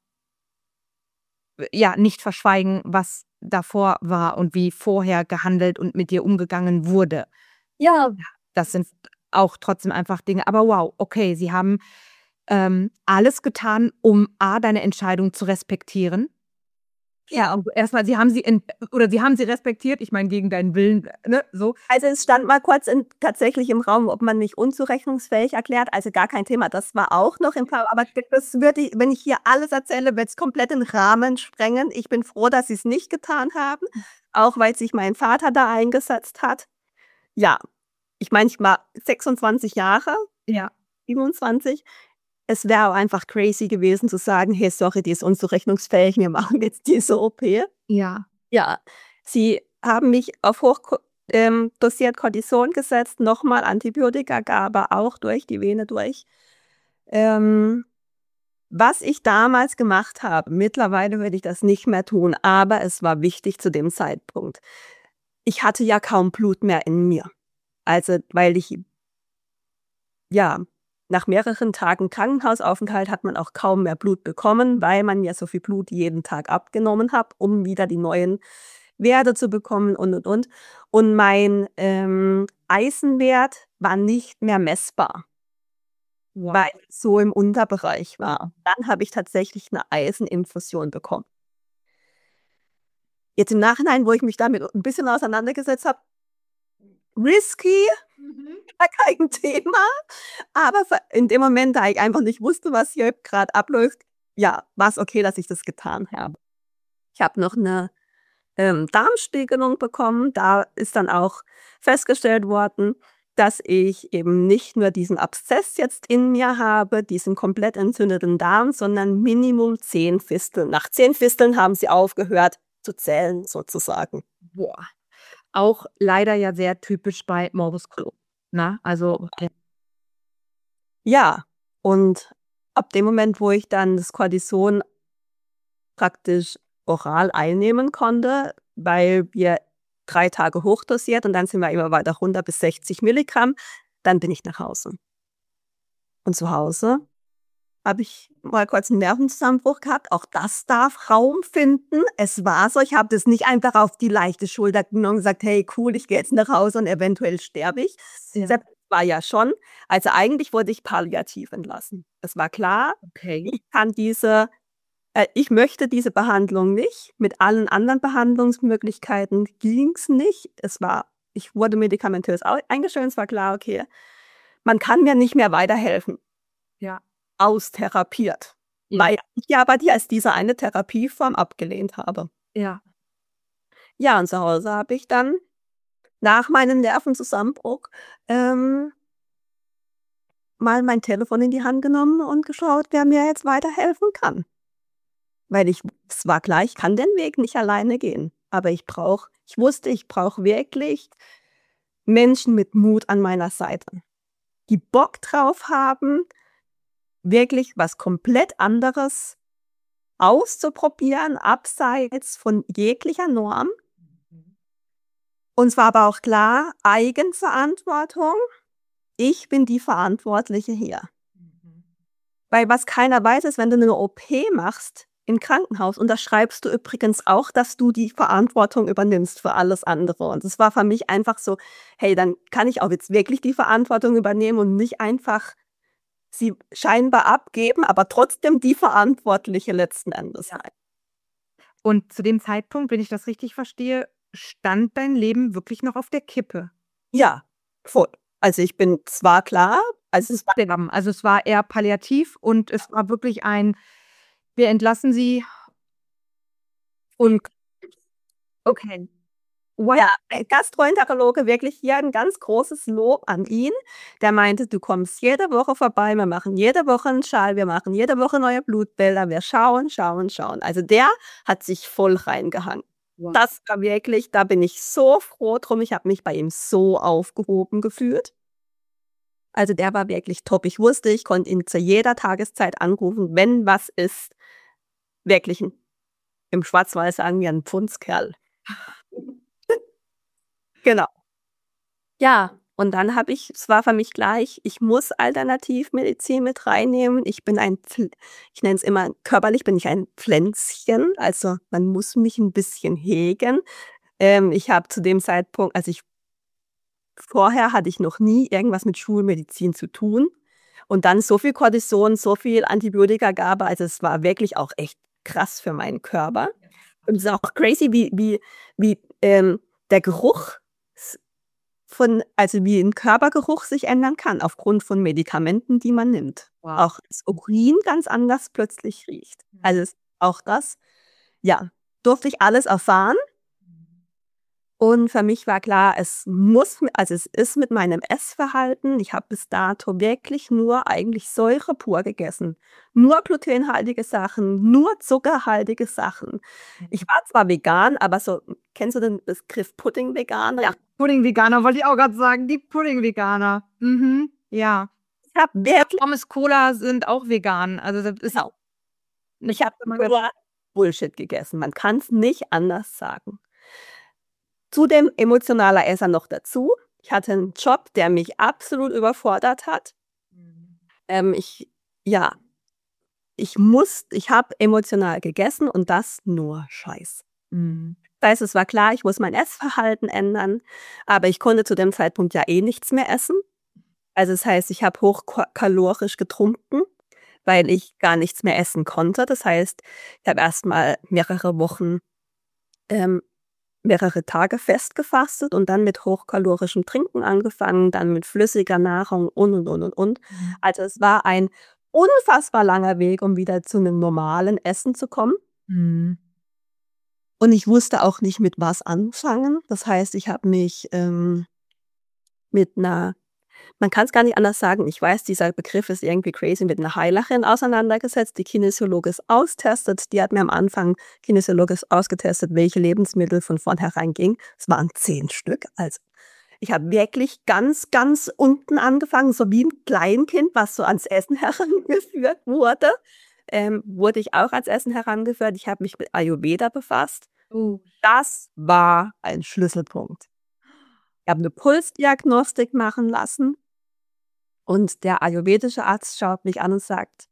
nicht verschweigen, was davor war und wie vorher gehandelt und mit dir umgegangen wurde. Ja. Das sind auch trotzdem einfach Dinge. Aber wow, okay, sie haben alles getan, um deine Entscheidung zu respektieren. Ja, erstmal, sie haben sie respektiert, ich meine, gegen deinen Willen, ne, so. Also es stand mal kurz tatsächlich im Raum, ob man mich unzurechnungsfähig erklärt, also gar kein Thema, das war auch noch im Fall, aber das würde, wenn ich hier alles erzähle, wird es komplett den Rahmen sprengen. Ich bin froh, dass sie es nicht getan haben, auch weil sich mein Vater da eingesetzt hat. Ja, ich meine, ich war 26 Jahre, 27. Es wäre auch einfach crazy gewesen zu sagen, hey, sorry, die ist unzurechnungsfähig, wir machen jetzt diese OP. Ja. Ja, sie haben mich auf hochdosiert Cortison gesetzt, nochmal Antibiotikagabe auch durch die Vene durch. Was ich damals gemacht habe, mittlerweile würde ich das nicht mehr tun, aber es war wichtig zu dem Zeitpunkt. Ich hatte ja kaum Blut mehr in mir. Also, weil ich, nach mehreren Tagen Krankenhausaufenthalt hat man auch kaum mehr Blut bekommen, weil man ja so viel Blut jeden Tag abgenommen hat, um wieder die neuen Werte zu bekommen und. Und mein Eisenwert war nicht mehr messbar, weil es so im Unterbereich war. Dann habe ich tatsächlich eine Eiseninfusion bekommen. Jetzt im Nachhinein, wo ich mich damit ein bisschen auseinandergesetzt habe, risky, war kein Thema. Aber in dem Moment, da ich einfach nicht wusste, was hier gerade abläuft, ja, war es okay, dass ich das getan habe. Ich habe noch eine Darmspiegelung bekommen. Da ist dann auch festgestellt worden, dass ich eben nicht nur diesen Abszess jetzt in mir habe, diesen komplett entzündeten Darm, sondern Minimum 10 Fisteln. Nach 10 Fisteln haben sie aufgehört zu zählen, sozusagen. Boah. Auch leider ja sehr typisch bei Morbus Crohn. Na, also Ja, und ab dem Moment, wo ich dann das Cortison praktisch oral einnehmen konnte, weil wir 3 Tage hochdosiert und dann sind wir immer weiter runter bis 60 Milligramm, dann bin ich nach Hause. Und zu Hause habe ich mal kurz einen Nervenzusammenbruch gehabt. Auch das darf Raum finden. Es war so, ich habe das nicht einfach auf die leichte Schulter genommen und gesagt: „Hey, cool, ich gehe jetzt nach Hause und eventuell sterbe ich.“ Ja. Das war ja schon, also eigentlich wurde ich palliativ entlassen. Es war klar, okay. ich möchte diese Behandlung nicht. Mit allen anderen Behandlungsmöglichkeiten ging's nicht. Ich wurde medikamentös eingestellt. Es war klar, okay, man kann mir nicht mehr weiterhelfen. Ja. Austherapiert. Ja. Weil ich ja aber als diese eine Therapieform abgelehnt habe. Ja. Ja, und zu Hause habe ich dann nach meinem Nervenzusammenbruch mal mein Telefon in die Hand genommen und geschaut, wer mir jetzt weiterhelfen kann. Weil es war klar, ich kann den Weg nicht alleine gehen. Aber ich wusste, ich brauche wirklich Menschen mit Mut an meiner Seite, die Bock drauf haben, wirklich was komplett anderes auszuprobieren, abseits von jeglicher Norm. Uns war aber auch klar, Eigenverantwortung. Ich bin die Verantwortliche hier. Weil was keiner weiß, ist, wenn du eine OP machst im Krankenhaus, unterschreibst du übrigens auch, dass du die Verantwortung übernimmst für alles andere. Und es war für mich einfach so, hey, dann kann ich auch jetzt wirklich die Verantwortung übernehmen und nicht einfach sie scheinbar abgeben, aber trotzdem die Verantwortliche letzten Endes sein. Und zu dem Zeitpunkt, wenn ich das richtig verstehe, stand dein Leben wirklich noch auf der Kippe? Ja, voll. Also ich bin zwar klar, also es war eher palliativ und es war wirklich wir entlassen Sie. und Okay. ja, der Gastroenterologe, wirklich hier ein ganz großes Lob an ihn. Der meinte: „Du kommst jede Woche vorbei, wir machen jede Woche 'n Schall, wir machen jede Woche neue Blutbilder, wir schauen, schauen, schauen.“ Also, der hat sich voll reingehangen. Wow. Das war wirklich, da bin ich so froh drum. Ich habe mich bei ihm so aufgehoben gefühlt. Also, der war wirklich top. Ich wusste, ich konnte ihn zu jeder Tageszeit anrufen, wenn was ist. Wirklich 'n, im Schwarzwald sagen wir, 'n Pfundskerl. Genau. Ja, und dann es war für mich klar, ich muss Alternativmedizin mit reinnehmen. Ich nenne es immer, körperlich bin ich ein Pflänzchen, also man muss mich ein bisschen hegen. Ich habe zu dem Zeitpunkt, vorher hatte ich noch nie irgendwas mit Schulmedizin zu tun und dann so viel Cortison, so viel Antibiotikagabe, also es war wirklich auch echt krass für meinen Körper. Und es ist auch crazy, wie der Geruch wie 'n Körpergeruch sich ändern kann aufgrund von Medikamenten, die man nimmt. Wow. Auch das Urin ganz anders plötzlich riecht. Also, auch das, ja, durfte ich alles erfahren. Und für mich war klar, es ist mit meinem Essverhalten, ich habe bis dato wirklich nur eigentlich Säure pur gegessen. Nur glutenhaltige Sachen, nur zuckerhaltige Sachen. Ich war zwar vegan, aber so, kennst du den Begriff Pudding-Veganer? Ja, Pudding-Veganer wollte ich auch gerade sagen, die Pudding-Veganer. Ja. Ich habe wirklich Pommes Cola sind auch vegan. Also das ist Genau. Ich habe nur Bullshit gegessen. Man kann's nicht anders sagen. Zudem emotionaler Esser noch dazu. Ich hatte 'n Job, der mich absolut überfordert hat. Ich ja, ich habe emotional gegessen und das nur Scheiß. Das heißt, es war klar, ich muss mein Essverhalten ändern, aber ich konnte zu dem Zeitpunkt ja eh nichts mehr essen. Also, das heißt, ich habe hochkalorisch getrunken, weil ich gar nichts mehr essen konnte. Das heißt, ich habe erst mal mehrere Wochen mehrere Tage festgefastet und dann mit hochkalorischem Trinken angefangen, dann mit flüssiger Nahrung und. Mhm. Also, es war ein unfassbar langer Weg, um wieder zu 'nem normalen Essen zu kommen. Mhm. Und ich wusste auch nicht, mit was anfangen. Das heißt, ich habe mich, mit 'ner man kann's gar nicht anders sagen, ich weiß, dieser Begriff ist irgendwie crazy, mit 'ner Heilerin auseinandergesetzt, die kinesiologisch austestet. Die hat mir am Anfang kinesiologisch ausgetestet, welche Lebensmittel von vornherein ging. Es waren 10 Stück. Also, ich habe wirklich ganz, ganz unten angefangen, so wie 'n Kleinkind, was so ans Essen herangeführt wurde, wurde ich auch ans Essen herangeführt. Ich habe mich mit Ayurveda befasst. Oh. Das war ein Schlüsselpunkt. Ich habe 'ne Pulsdiagnostik machen lassen und der ayurvedische Arzt schaut mich an und sagt: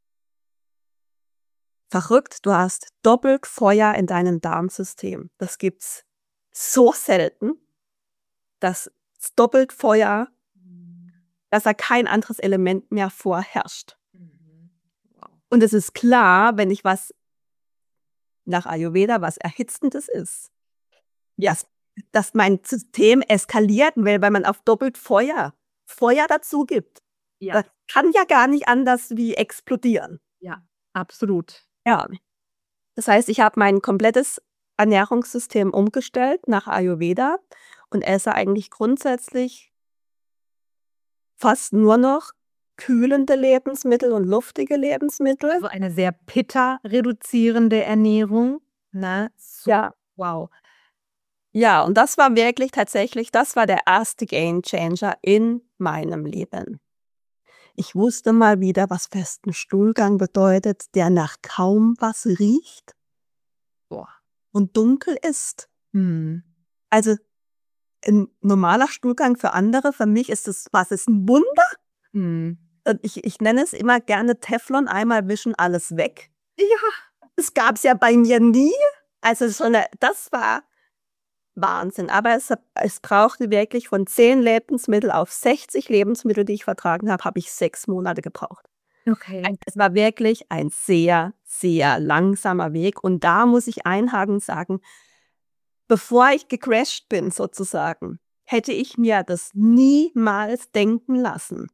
„Verrückt, du hast doppelt Feuer in deinem Darmsystem. Das gibt's so selten, dass doppelt Feuer, Mhm. dass da kein anderes Element mehr vorherrscht. Mhm. Wow. Und es ist klar, wenn ich was nach Ayurveda was Erhitzendes ist, ja, dass mein System eskaliert will, weil man auf doppelt Feuer dazu gibt. Ja, Das kann ja gar nicht anders wie explodieren. ja, absolut. Ja. Das heißt, ich habe mein komplettes Ernährungssystem umgestellt nach Ayurveda und esse eigentlich grundsätzlich fast nur noch kühlende Lebensmittel und luftige Lebensmittel. Also eine sehr Pitta-reduzierende Ernährung, ne? So, Ja. wow. Ja, und das war wirklich tatsächlich das war der erste Gamechanger in meinem Leben. Ich wusste mal wieder, was festen Stuhlgang bedeutet, der nach kaum was riecht Boah. und dunkel ist. Mhm. Also, 'n normaler Stuhlgang für andere, für mich ist es was ist 'n Wunder. Mhm. Und ich nenne es immer gerne Teflon, einmal wischen, alles weg. Ja. Das gab's ja bei mir nie. Also, so 'ne das war Wahnsinn. Aber es brauchte wirklich von 10 Lebensmittel auf 60 Lebensmittel, die ich vertragen habe, habe ich 6 Monate gebraucht. Okay. Also, es war wirklich ein sehr, sehr langsamer Weg. Und da muss ich einhaken und sagen, bevor ich gecrasht bin sozusagen, hätte ich mir das niemals denken lassen,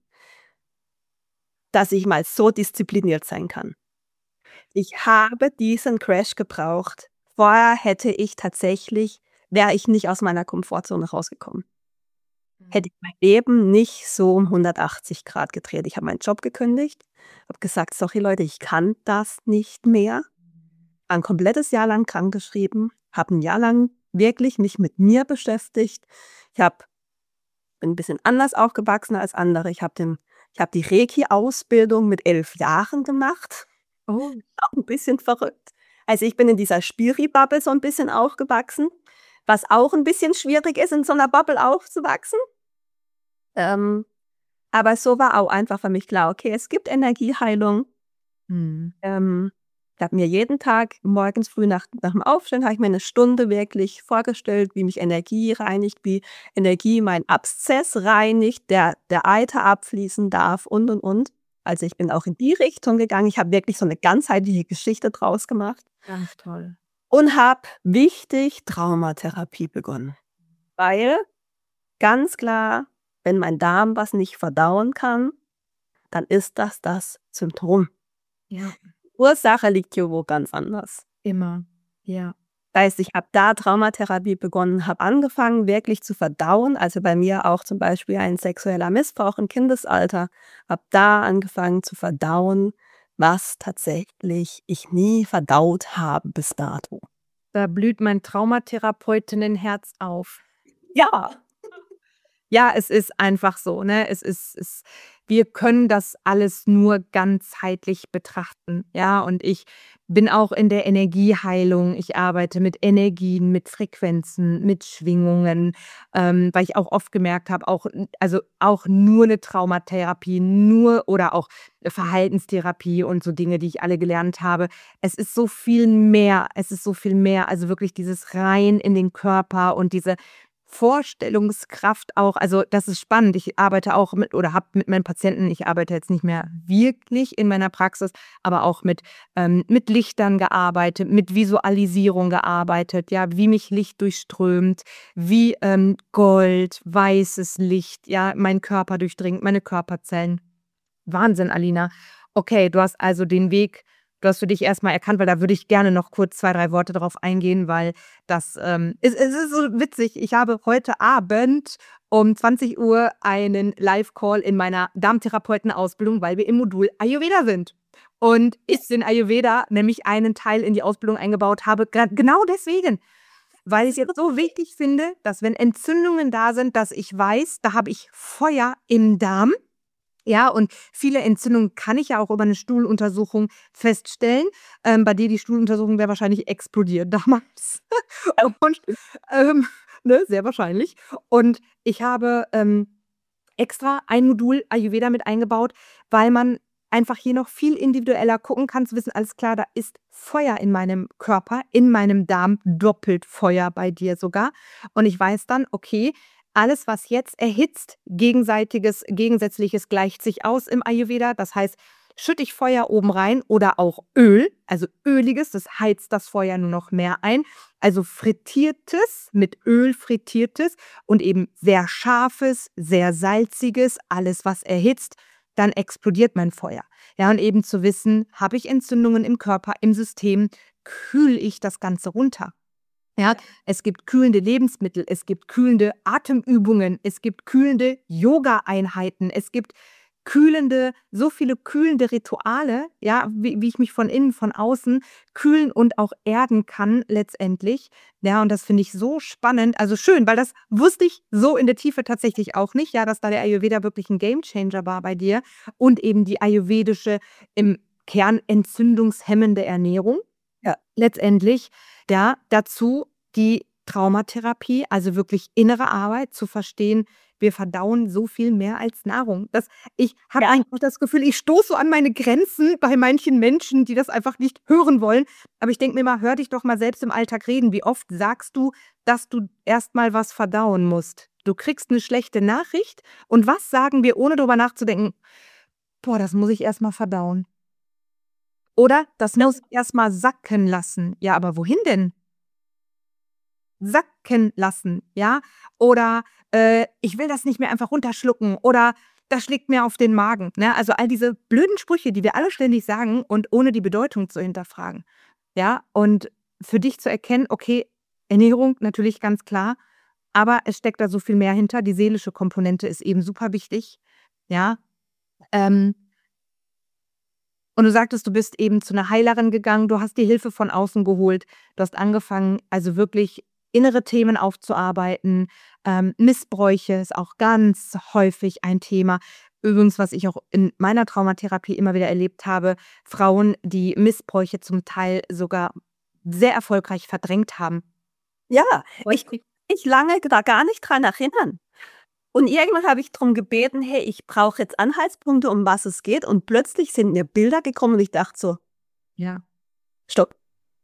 dass ich mal so diszipliniert sein kann. Ich habe diesen Crash gebraucht. Vorher hätte ich tatsächlich wäre ich nicht aus meiner Komfortzone rausgekommen. Hätte ich mein Leben nicht so um 180 Grad gedreht. Ich habe meinen Job gekündigt, habe gesagt: „Sorry Leute, ich kann das nicht mehr.“ War 'n komplettes Jahr lang krankgeschrieben, habe 'n Jahr lang wirklich mich mit mir beschäftigt. Ich bin 'n bisschen anders aufgewachsen als andere. Ich habe die Reiki-Ausbildung mit 11 Jahren gemacht. Oh. Auch 'n bisschen verrückt. Also, ich bin in dieser Spiri-Bubble so 'n bisschen aufgewachsen, was auch 'n bisschen schwierig ist, in so 'ner Bubble aufzuwachsen. Ähm, aber so war auch einfach für mich klar: Okay, es gibt Energieheilung. Mhm. Ich habe mir jeden Tag morgens früh nach'm Aufstehen habe ich mir 'ne Stunde wirklich vorgestellt, wie mich Energie reinigt, wie Energie meinen Abszess reinigt, der Eiter abfließen darf und. Also, ich bin auch in die Richtung gegangen. Ich habe wirklich so 'ne ganzheitliche Geschichte draus gemacht Ganz toll. und habe wichtig Traumatherapie begonnen. Weil ganz klar, wenn mein Darm was nicht verdauen kann, dann ist das Symptom. Ja, Ursache liegt hier wo ganz anders. immer. Ja. Das heißt, ich habe da Traumatherapie begonnen, habe angefangen, wirklich zu verdauen. Also, bei mir auch zum Beispiel ein sexueller Missbrauch im Kindesalter. Habe da angefangen zu verdauen, was tatsächlich ich nie verdaut habe bis dato. Da blüht mein Traumatherapeutinnenherz auf. Ja. Ja, es ist einfach so, ne? Es wir können das alles nur ganzheitlich betrachten, ja? Und ich bin auch in der Energieheilung. Ich arbeite mit Energien, mit Frequenzen, mit Schwingungen, weil ich auch oft gemerkt habe, auch nur 'ne Traumatherapie, nur oder auch Verhaltenstherapie und so Dinge, die ich alle gelernt habe. Es ist so viel mehr. Es ist so viel mehr. Also, wirklich dieses rein in den Körper und diese Vorstellungskraft auch, also das ist spannend. Ich arbeite auch mit oder habe mit meinen Patienten, ich arbeite jetzt nicht mehr wirklich in meiner Praxis, aber auch mit Lichtern gearbeitet, mit Visualisierung gearbeitet, ja, wie mich Licht durchströmt, wie Gold, weißes Licht, ja, meinen Körper durchdringt, meine Körperzellen. Wahnsinn, Alina. Okay, du hast also den Weg, du hast für dich erstmal erkannt, weil da würde ich gerne noch kurz 2, 3 Worte drauf eingehen, weil das es ist so witzig. Ich habe heute Abend um 20 Uhr einen Live-Call in meiner Darmtherapeutenausbildung, weil wir im Modul Ayurveda sind. Und ich den Ayurveda nämlich einen Teil in die Ausbildung eingebaut habe, genau deswegen. Weil ich es jetzt so wichtig finde, dass wenn Entzündungen da sind, dass ich weiß, da habe ich Feuer im Darm. Ja, und viele Entzündungen kann ich ja auch über eine Stuhluntersuchung feststellen. Bei dir die Stuhluntersuchung wäre wahrscheinlich explodiert damals. Und, ähm, ne, sehr wahrscheinlich. Und ich habe, extra ein Modul Ayurveda mit eingebaut, weil man einfach hier noch viel individueller gucken kann, zu wissen, alles klar, da ist Feuer in meinem Körper, in meinem Darm, doppelt Feuer bei dir sogar. Und ich weiß dann, okay, alles, was jetzt erhitzt, Gegensätzliches gleicht sich aus im Ayurveda. Das heißt, schütte ich Feuer oben rein oder auch Öl, also Öliges, das heizt das Feuer nur noch mehr ein. Also frittiertes, mit Öl frittiertes und eben sehr scharfes, sehr salziges, alles, was erhitzt, dann explodiert mein Feuer. Ja, und eben zu wissen, habe ich Entzündungen im Körper, im System, kühle ich das Ganze runter. Ja, es gibt kühlende Lebensmittel, es gibt kühlende Atemübungen, es gibt kühlende Yoga-Einheiten, es gibt so viele kühlende Rituale, ja, wie ich mich von innen, von außen kühlen und auch erden kann letztendlich. Ja, und das finde ich so spannend, also schön, weil das wusste ich so in der Tiefe tatsächlich auch nicht, ja, dass da der Ayurveda wirklich ein Gamechanger war bei dir und eben die ayurvedische, im Kern entzündungshemmende Ernährung. Ja. Letztendlich, ja, dazu die Traumatherapie, also wirklich innere Arbeit, zu verstehen, wir verdauen so viel mehr als Nahrung. Ich habe Ja. einfach das Gefühl, ich stoße so an meine Grenzen bei manchen Menschen, die das einfach nicht hören wollen. Aber ich denke mir mal, hör dich doch mal selbst im Alltag reden. Wie oft sagst du, dass du erst mal was verdauen musst? Du kriegst eine schlechte Nachricht und was sagen wir, ohne drüber nachzudenken? Boah, das muss ich erst mal verdauen. Oder das muss ich erst mal sacken lassen. Ja, aber wohin denn? Sacken lassen, ja? Oder, ich will das nicht mehr einfach runterschlucken oder das schlägt mir auf den Magen, ne? Also, all diese blöden Sprüche, die wir alle ständig sagen und ohne die Bedeutung zu hinterfragen, ja? Und für dich zu erkennen, okay, Ernährung natürlich ganz klar, aber es steckt da so viel mehr hinter. Die seelische Komponente ist eben super wichtig, ja? Ähm Und du sagtest, du bist eben zu 'ner Heilerin gegangen, du hast dir Hilfe von außen geholt. Du hast angefangen, also wirklich innere Themen aufzuarbeiten. Missbräuche ist auch ganz häufig ein Thema. Übrigens, was ich auch in meiner Traumatherapie immer wieder erlebt habe, Frauen, die Missbräuche zum Teil sogar sehr erfolgreich verdrängt haben. Ja, ich lange da gar nicht dran erinnern. Und irgendwann habe ich drum gebeten: „Hey, ich brauche jetzt Anhaltspunkte, um was es geht." Und plötzlich sind mir Bilder gekommen und ich dachte so: Ja. „Stopp,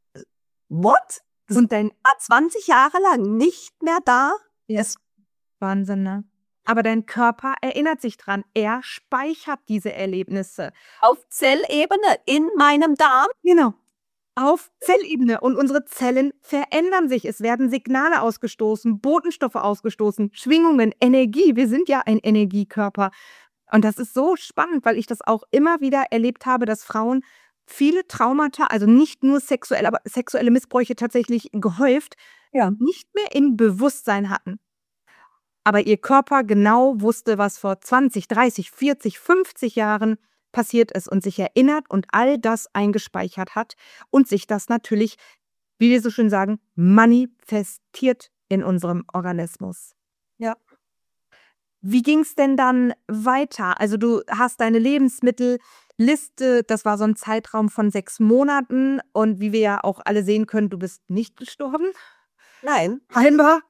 what? Das Und dein war 20 Jahre lang nicht mehr da?" Es Wahnsinn, ne? Aber dein Körper erinnert sich dran. Er speichert diese Erlebnisse. auf Zellebene in meinem Darm. Genau. Auf Zellebene und unsere Zellen verändern sich. Es werden Signale ausgestoßen, Botenstoffe ausgestoßen, Schwingungen, Energie. Wir sind ja ein Energiekörper. Und das ist so spannend, weil ich das auch immer wieder erlebt habe, dass Frauen viele Traumata, also nicht nur sexuell, aber sexuelle Missbräuche tatsächlich gehäuft, Ja. nicht mehr im Bewusstsein hatten. Aber ihr Körper genau wusste, was vor 20, 30, 40, 50 Jahren passiert ist und sich erinnert und all das eingespeichert hat und sich das natürlich, wie wir so schön sagen, manifestiert in unserem Organismus. Ja. Wie ging's denn dann weiter? Also, du hast deine Lebensmittelliste, das war so 'n Zeitraum von 6 Monaten und wie wir ja auch alle sehen können, du bist nicht gestorben. Nein. Scheinbar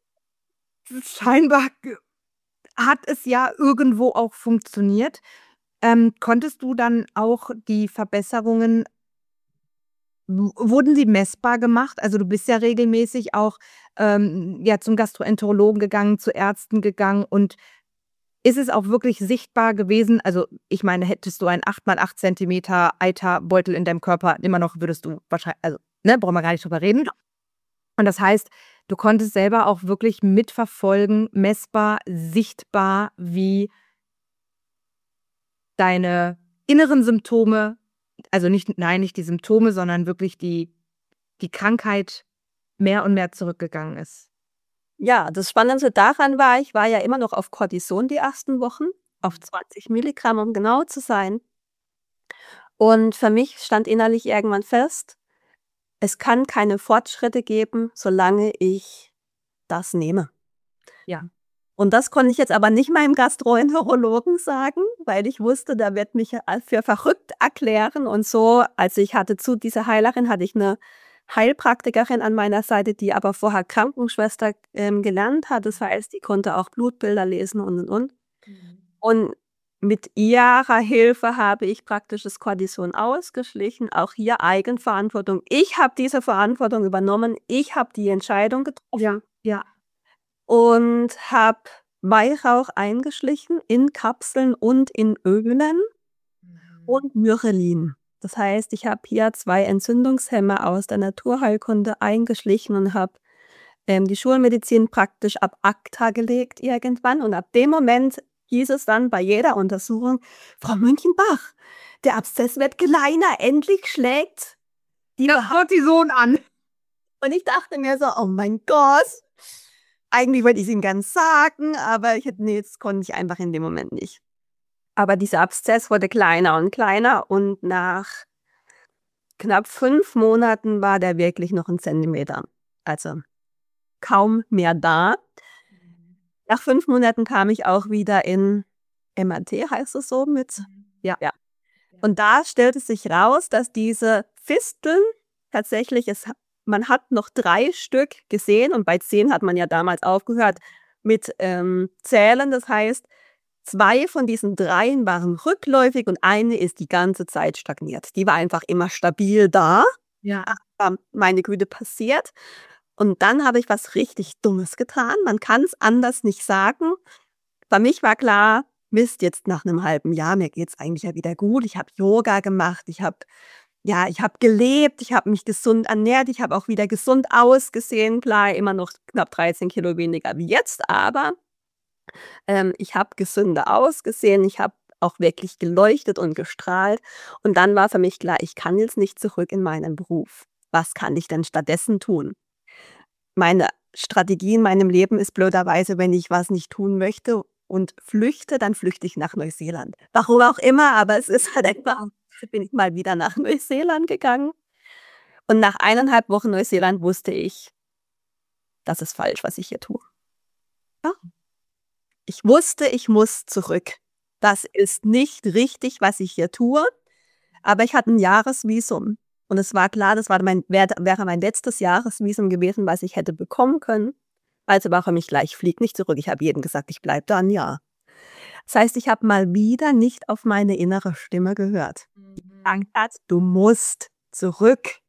scheinbar g hat es ja irgendwo auch funktioniert. Konntest du dann auch die Verbesserungen wurden die messbar gemacht? Also, du bist ja regelmäßig auch, ja, zum Gastroenterologen gegangen, zu Ärzten gegangen und ist es auch wirklich sichtbar gewesen? Also, ich meine, hättest du einen 8 mal 8 Zentimeter Eiterbeutel in deinem Körper, immer noch würdest du wahrscheinlich, also, ne, brauchen wir gar nicht drüber reden. Und das heißt, du konntest selber auch wirklich mitverfolgen, messbar, sichtbar, wie deine inneren Symptome, also nicht die Symptome, sondern wirklich die Krankheit mehr und mehr zurückgegangen ist. Ja, das Spannende daran war, ich war ja immer noch auf Cortison die ersten Wochen, auf 20 Milligramm, um genau zu sein. Und für mich stand innerlich irgendwann fest, es kann keine Fortschritte geben, solange ich das nehme. Ja. Und das konnte ich jetzt aber nicht meinem Gastroenterologen sagen, weil ich wusste, der wird mich ja für verrückt erklären. Und so, also ich hatte zu dieser Heilerin, hatte ich eine Heilpraktikerin an meiner Seite, die aber vorher Krankenschwester gelernt hat. Das heißt, die konnte auch Blutbilder lesen und. Und mit ihrer Hilfe habe ich praktisch das Cortison ausgeschlichen, auch hier Eigenverantwortung. Ich habe diese Verantwortung übernommen, ich habe die Entscheidung getroffen. Ja, ja. Und habe Weihrauch eingeschlichen in Kapseln und in Ölen und Myrrhelin. Das heißt, ich habe hier 2 Entzündungshemmer aus der Naturheilkunde eingeschlichen und habe die Schulmedizin praktisch ab acta gelegt irgendwann. Und ab dem Moment hieß es dann bei jeder Untersuchung: „Frau Münchenbach, der Abszess wird kleiner, endlich schlägt die Das Cortison an. Und ich dachte mir so: „Oh mein Gott, eigentlich wollte ich's ihm gern sagen, aber das konnte ich einfach in dem Moment nicht." Aber dieser Abszess wurde kleiner und kleiner und nach knapp 5 Monaten war der wirklich noch 1 Zentimeter. Also, kaum mehr da. Nach 5 Monaten kam ich auch wieder in MRT, heißt es so mit? Ja. Ja. Und da stellte sich raus, dass diese Fisteln tatsächlich man hat noch 3 Stück gesehen und bei 10 hat man ja damals aufgehört mit Zählen. Das heißt, 2 von diesen 3 waren rückläufig und eine ist die ganze Zeit stagniert. Die war einfach immer stabil da. Ja. Meine Güte, passiert. Und dann habe ich was richtig Dummes getan. Man kann es anders nicht sagen. Für mich war klar, Mist, jetzt nach einem halben Jahr, mir geht es eigentlich ja wieder gut. Ich habe Yoga gemacht, ich habe gelebt, ich habe mich gesund ernährt, ich habe auch wieder gesund ausgesehen. Klar, immer noch knapp 13 Kilo weniger wie jetzt, aber ich habe gesünder ausgesehen, ich habe auch wirklich geleuchtet und gestrahlt. Und dann war für mich klar, ich kann jetzt nicht zurück in meinen Beruf. Was kann ich denn stattdessen tun? Meine Strategie in meinem Leben ist blöderweise, wenn ich was nicht tun möchte und flüchte, dann flüchte ich nach Neuseeland. Warum auch immer, aber es ist halt einfach, bin ich mal wieder nach Neuseeland gegangen. Und nach 1,5 Wochen Neuseeland wusste ich, das ist falsch, was ich hier tue. Ja. Ich wusste, ich muss zurück. Das ist nicht richtig, was ich hier tue. Aber ich hatte ein Jahresvisum. Und es war klar, das wäre mein letztes Jahresvisum gewesen, was ich hätte bekommen können. Also war für mich klar, ich fliege nicht zurück. Ich habe jedem gesagt, ich bleibe da ein Jahr. Das heißt, ich habe mal wieder nicht auf meine innere Stimme gehört. Die gesagt hat, du musst zurück.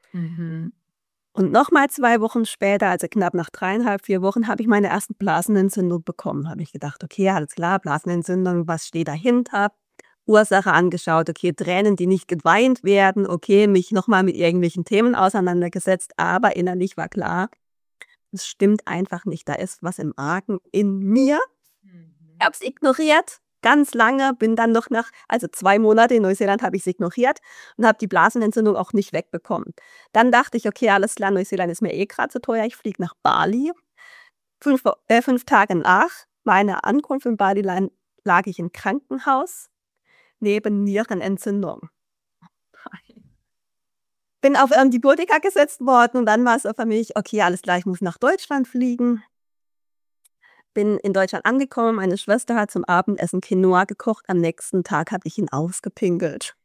Und nochmal 2 Wochen später, also knapp nach 3,5, 4 Wochen, habe ich meine erste Blasenentzündung bekommen. Habe ich gedacht, okay, alles klar, Blasenentzündung, was steht dahinter? Ursache angeschaut, okay, Tränen, die nicht geweint werden, okay, mich nochmal mit irgendwelchen Themen auseinandergesetzt, aber innerlich war klar, es stimmt einfach nicht, da ist was im Argen in mir. Ich habe es ignoriert, ganz lange, bin dann noch 2 Monate in Neuseeland habe ich es ignoriert und habe die Blasenentzündung auch nicht wegbekommen. Dann dachte ich, okay, alles klar, Neuseeland ist mir gerade so teuer, ich fliege nach Bali. 5 Tage nach meiner Ankunft in Bali lag ich im Krankenhaus neben Nierenentzündung. Bin auf Antibiotika gesetzt worden und dann war es so für mich, okay, alles klar, ich muss nach Deutschland fliegen. Bin in Deutschland angekommen, meine Schwester hat zum Abendessen Quinoa gekocht, am nächsten Tag habe ich ihn ausgepinkelt.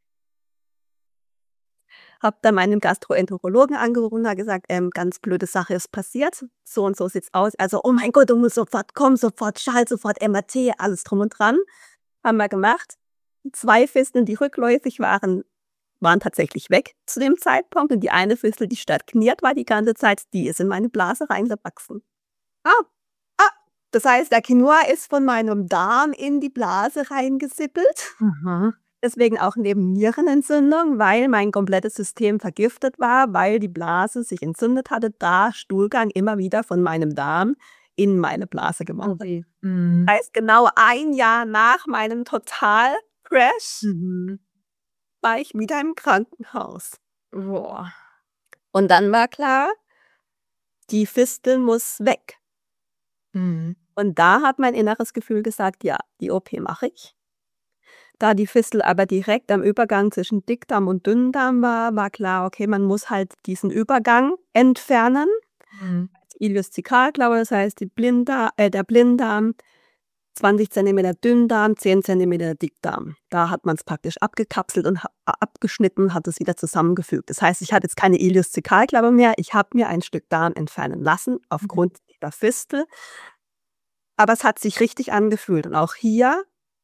Habe dann meinen Gastroenterologen angerufen und habe gesagt, ganz blöde Sache ist passiert, so und so sieht's aus. Also, oh mein Gott, du musst sofort kommen, sofort Schall, sofort MRT, alles drum und dran. Haben wir gemacht. 2 Fisteln, die rückläufig waren, waren tatsächlich weg zu dem Zeitpunkt. Und die eine Fistel, die stagniert war die ganze Zeit, die ist in meine Blase reingewachsen. Ah, das heißt, der Quinoa ist von meinem Darm in die Blase reingesippelt. Aha. Deswegen auch neben Nierenentzündung, weil mein komplettes System vergiftet war, weil die Blase sich entzündet hatte, da Stuhlgang immer wieder von meinem Darm in meine Blase gemacht hat. Okay. Das heißt, genau 1 Jahr nach meinem Total-Crash war ich wieder im Krankenhaus. Boah. Und dann war klar, die Fistel muss weg. Mhm. Und da hat mein inneres Gefühl gesagt, ja, die OP mache ich. Da die Fistel aber direkt am Übergang zwischen Dickdarm und Dünndarm war klar, okay, man muss halt diesen Übergang entfernen. Mhm. Ileozekalklaue, das heißt der Blinddarm, 20 cm Dünndarm, 10 cm Dickdarm. Da hat man es praktisch abgekapselt und abgeschnitten, hat es wieder zusammengefügt. Das heißt, ich hatte jetzt keine Ileozekalklaue mehr, ich habe mir ein Stück Darm entfernen lassen aufgrund der Fistel. Aber es hat sich richtig angefühlt. Und auch hier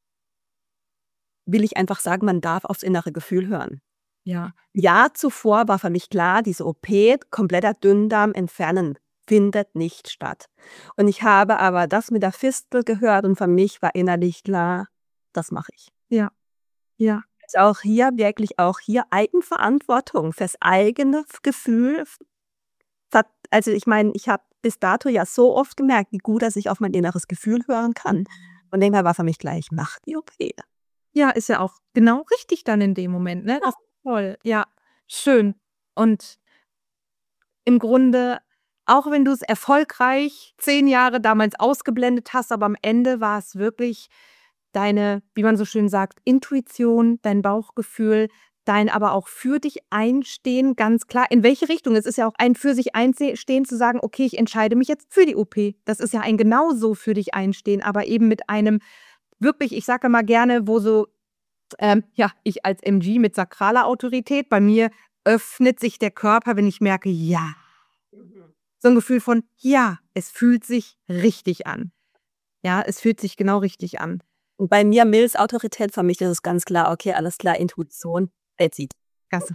will ich einfach sagen, man darf aufs innere Gefühl hören. Ja. Jahr zuvor war für mich klar, diese OP, kompletter Dünndarm entfernen, findet nicht statt. Und ich habe aber das mit der Fistel gehört und für mich war innerlich klar, das mache ich. Ja. Ja. Also auch hier Eigenverantwortung fürs eigene Gefühl. Also ich meine, ich habe bis dato ja so oft gemerkt, wie gut, dass ich auf mein inneres Gefühl hören kann. Und dem her war für mich gleich, mach die OP. Ja, ist ja auch genau richtig dann in dem Moment, ne? Das ist toll. Ja, schön. Und im Grunde, auch wenn du es erfolgreich 10 Jahre damals ausgeblendet hast, aber am Ende war es wirklich deine, wie man so schön sagt, Intuition, dein Bauchgefühl, dein aber auch für dich einstehen, ganz klar. In welche Richtung? Es ist ja auch ein für sich einstehen zu sagen, okay, ich entscheide mich jetzt für die OP. Das ist ja ein genauso für dich einstehen, aber eben mit einem wirklich, ich sage immer gerne, wo so, ja, ich als MG mit sakraler Autorität, bei mir öffnet sich der Körper, wenn ich merke, ja. So ein Gefühl von, ja, es fühlt sich richtig an. Ja, es fühlt sich genau richtig an. Und bei mir Mills Autorität, für mich ist es ganz klar, okay, alles klar, Intuition, that's it. Ganz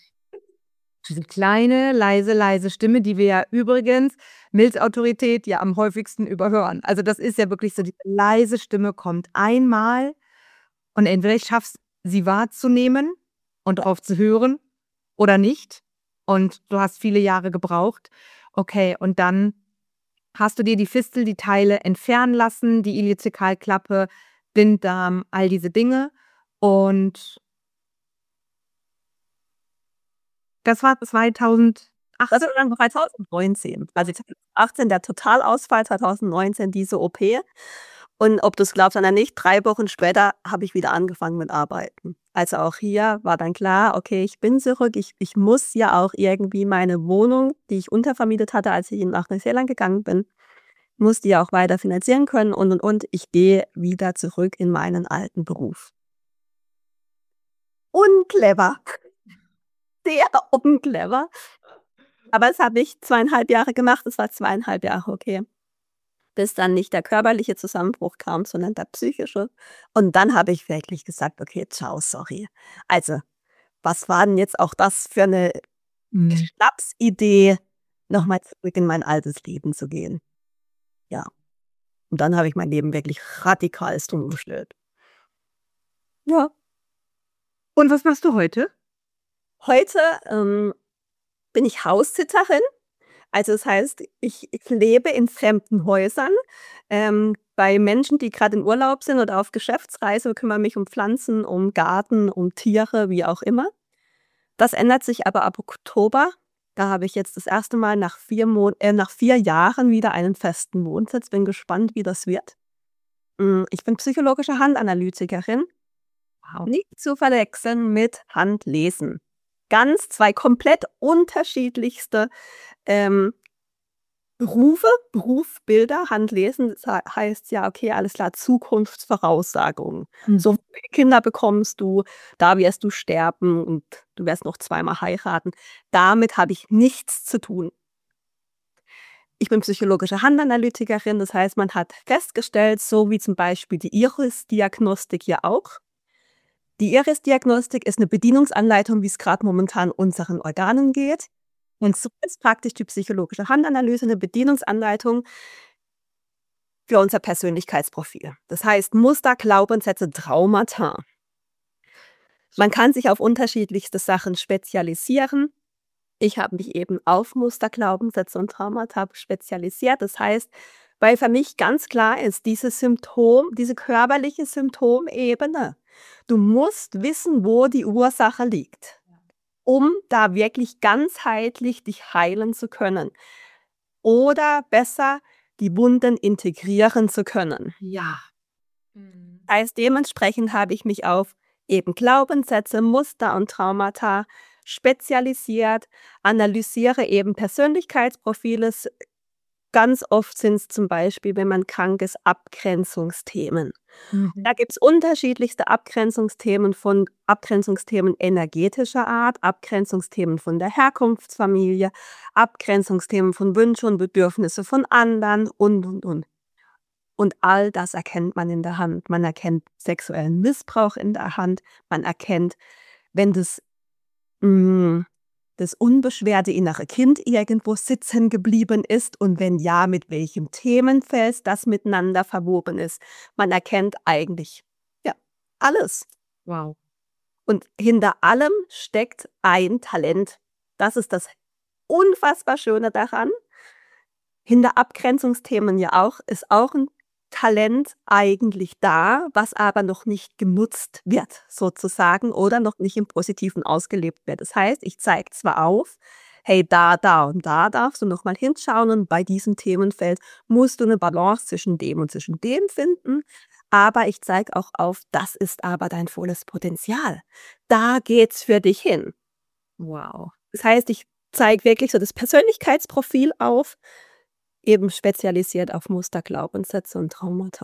diese kleine, leise Stimme, die wir ja übrigens Mills Autorität ja am häufigsten überhören. Also, das ist ja wirklich so, diese leise Stimme kommt einmal und entweder ich schaffe es, sie wahrzunehmen und drauf zu hören oder nicht. Und du hast viele Jahre gebraucht. Okay, und dann hast du dir die Fistel, die Teile entfernen lassen, die Ileozekalklappe, Blinddarm, all diese Dinge. Und das war 2008. Das war dann 2019. Also 2018 der Totalausfall, 2019 diese OP. Und ob du es glaubst oder nicht, 3 Wochen später habe ich wieder angefangen mit Arbeiten. Also auch hier war dann klar, okay, ich bin zurück. Ich muss ja auch irgendwie meine Wohnung, die ich untervermietet hatte, als ich nach Neuseeland gegangen bin, muss die ja auch weiter finanzieren können und. Ich gehe wieder zurück in meinen alten Beruf. Unclever. Sehr unclever. Aber es habe ich 2,5 Jahre gemacht. Es war 2,5 Jahre, okay. Bis dann nicht der körperliche Zusammenbruch kam, sondern der psychische. Und dann habe ich wirklich gesagt, okay, ciao, sorry. Also, was war denn jetzt auch das für eine Schnapsidee, nochmal zurück in mein altes Leben zu gehen? Ja. Und dann habe ich mein Leben wirklich radikalst umgestellt. Ja. Und was machst du heute? Heute bin ich Haussitterin. Also das heißt, ich lebe in fremden Häusern, bei Menschen, die gerade in Urlaub sind oder auf Geschäftsreise, kümmere mich um Pflanzen, um Garten, um Tiere, wie auch immer. Das ändert sich aber ab Oktober. Da habe ich jetzt das erste Mal nach 4 Jahren wieder einen festen Wohnsitz. Bin gespannt, wie das wird. Ich bin psychologische Handanalytikerin. Wow. Nicht zu verwechseln mit Handlesen. Ganz 2 komplett unterschiedlichste Berufsbilder. Handlesen, das heißt ja, okay, alles klar, Zukunftsvoraussagung. So viele Kinder bekommst du, da wirst du sterben und du wirst noch 2-mal heiraten. Damit habe ich nichts zu tun. Ich bin psychologische Handanalytikerin, das heißt, man hat festgestellt, so wie zum Beispiel die Iris-Diagnostik ja auch, Die Iris-Diagnostik ist eine Bedienungsanleitung, wie es gerade momentan unseren Organen geht. Und so ist praktisch die psychologische Handanalyse eine Bedienungsanleitung für unser Persönlichkeitsprofil. Das heißt Muster, Glaubenssätze, Traumata. Man kann sich auf unterschiedlichste Sachen spezialisieren. Ich habe mich eben auf Muster, Glaubenssätze und Traumata spezialisiert. Das heißt, weil für mich ganz klar ist, diese körperliche Symptomebene, du musst wissen, wo die Ursache liegt, um da wirklich ganzheitlich dich heilen zu können. Oder besser, die Wunden integrieren zu können. Ja. Heißt, dementsprechend habe ich mich auf eben Glaubenssätze, Muster und Traumata spezialisiert, analysiere eben Persönlichkeitsprofile. Ganz oft sind es zum Beispiel, wenn man krank ist, Abgrenzungsthemen. Da gibt es unterschiedlichste Abgrenzungsthemen energetischer Art, Abgrenzungsthemen von der Herkunftsfamilie, Abgrenzungsthemen von Wünschen und Bedürfnisse von anderen und. Und all das erkennt man in der Hand. Man erkennt sexuellen Missbrauch in der Hand. Man erkennt, wenn das unbeschwerte innere Kind irgendwo sitzen geblieben ist und wenn ja, mit welchem Themenfeld das miteinander verwoben ist. Man erkennt eigentlich alles. Wow. Und hinter allem steckt ein Talent. Das ist das unfassbar Schöne daran. Hinter Abgrenzungsthemen ist auch ein Talent eigentlich da, was aber noch nicht genutzt wird, sozusagen, oder noch nicht im Positiven ausgelebt wird. Das heißt, ich zeige zwar auf, hey, da und da darfst du nochmal hinschauen und bei diesem Themenfeld musst du eine Balance zwischen dem und zwischen dem finden, aber ich zeige auch auf, das ist aber dein volles Potenzial. Da geht's für dich hin. Wow. Das heißt, ich zeige wirklich so das Persönlichkeitsprofil auf, eben spezialisiert auf Muster, Glaubenssätze und Traumata.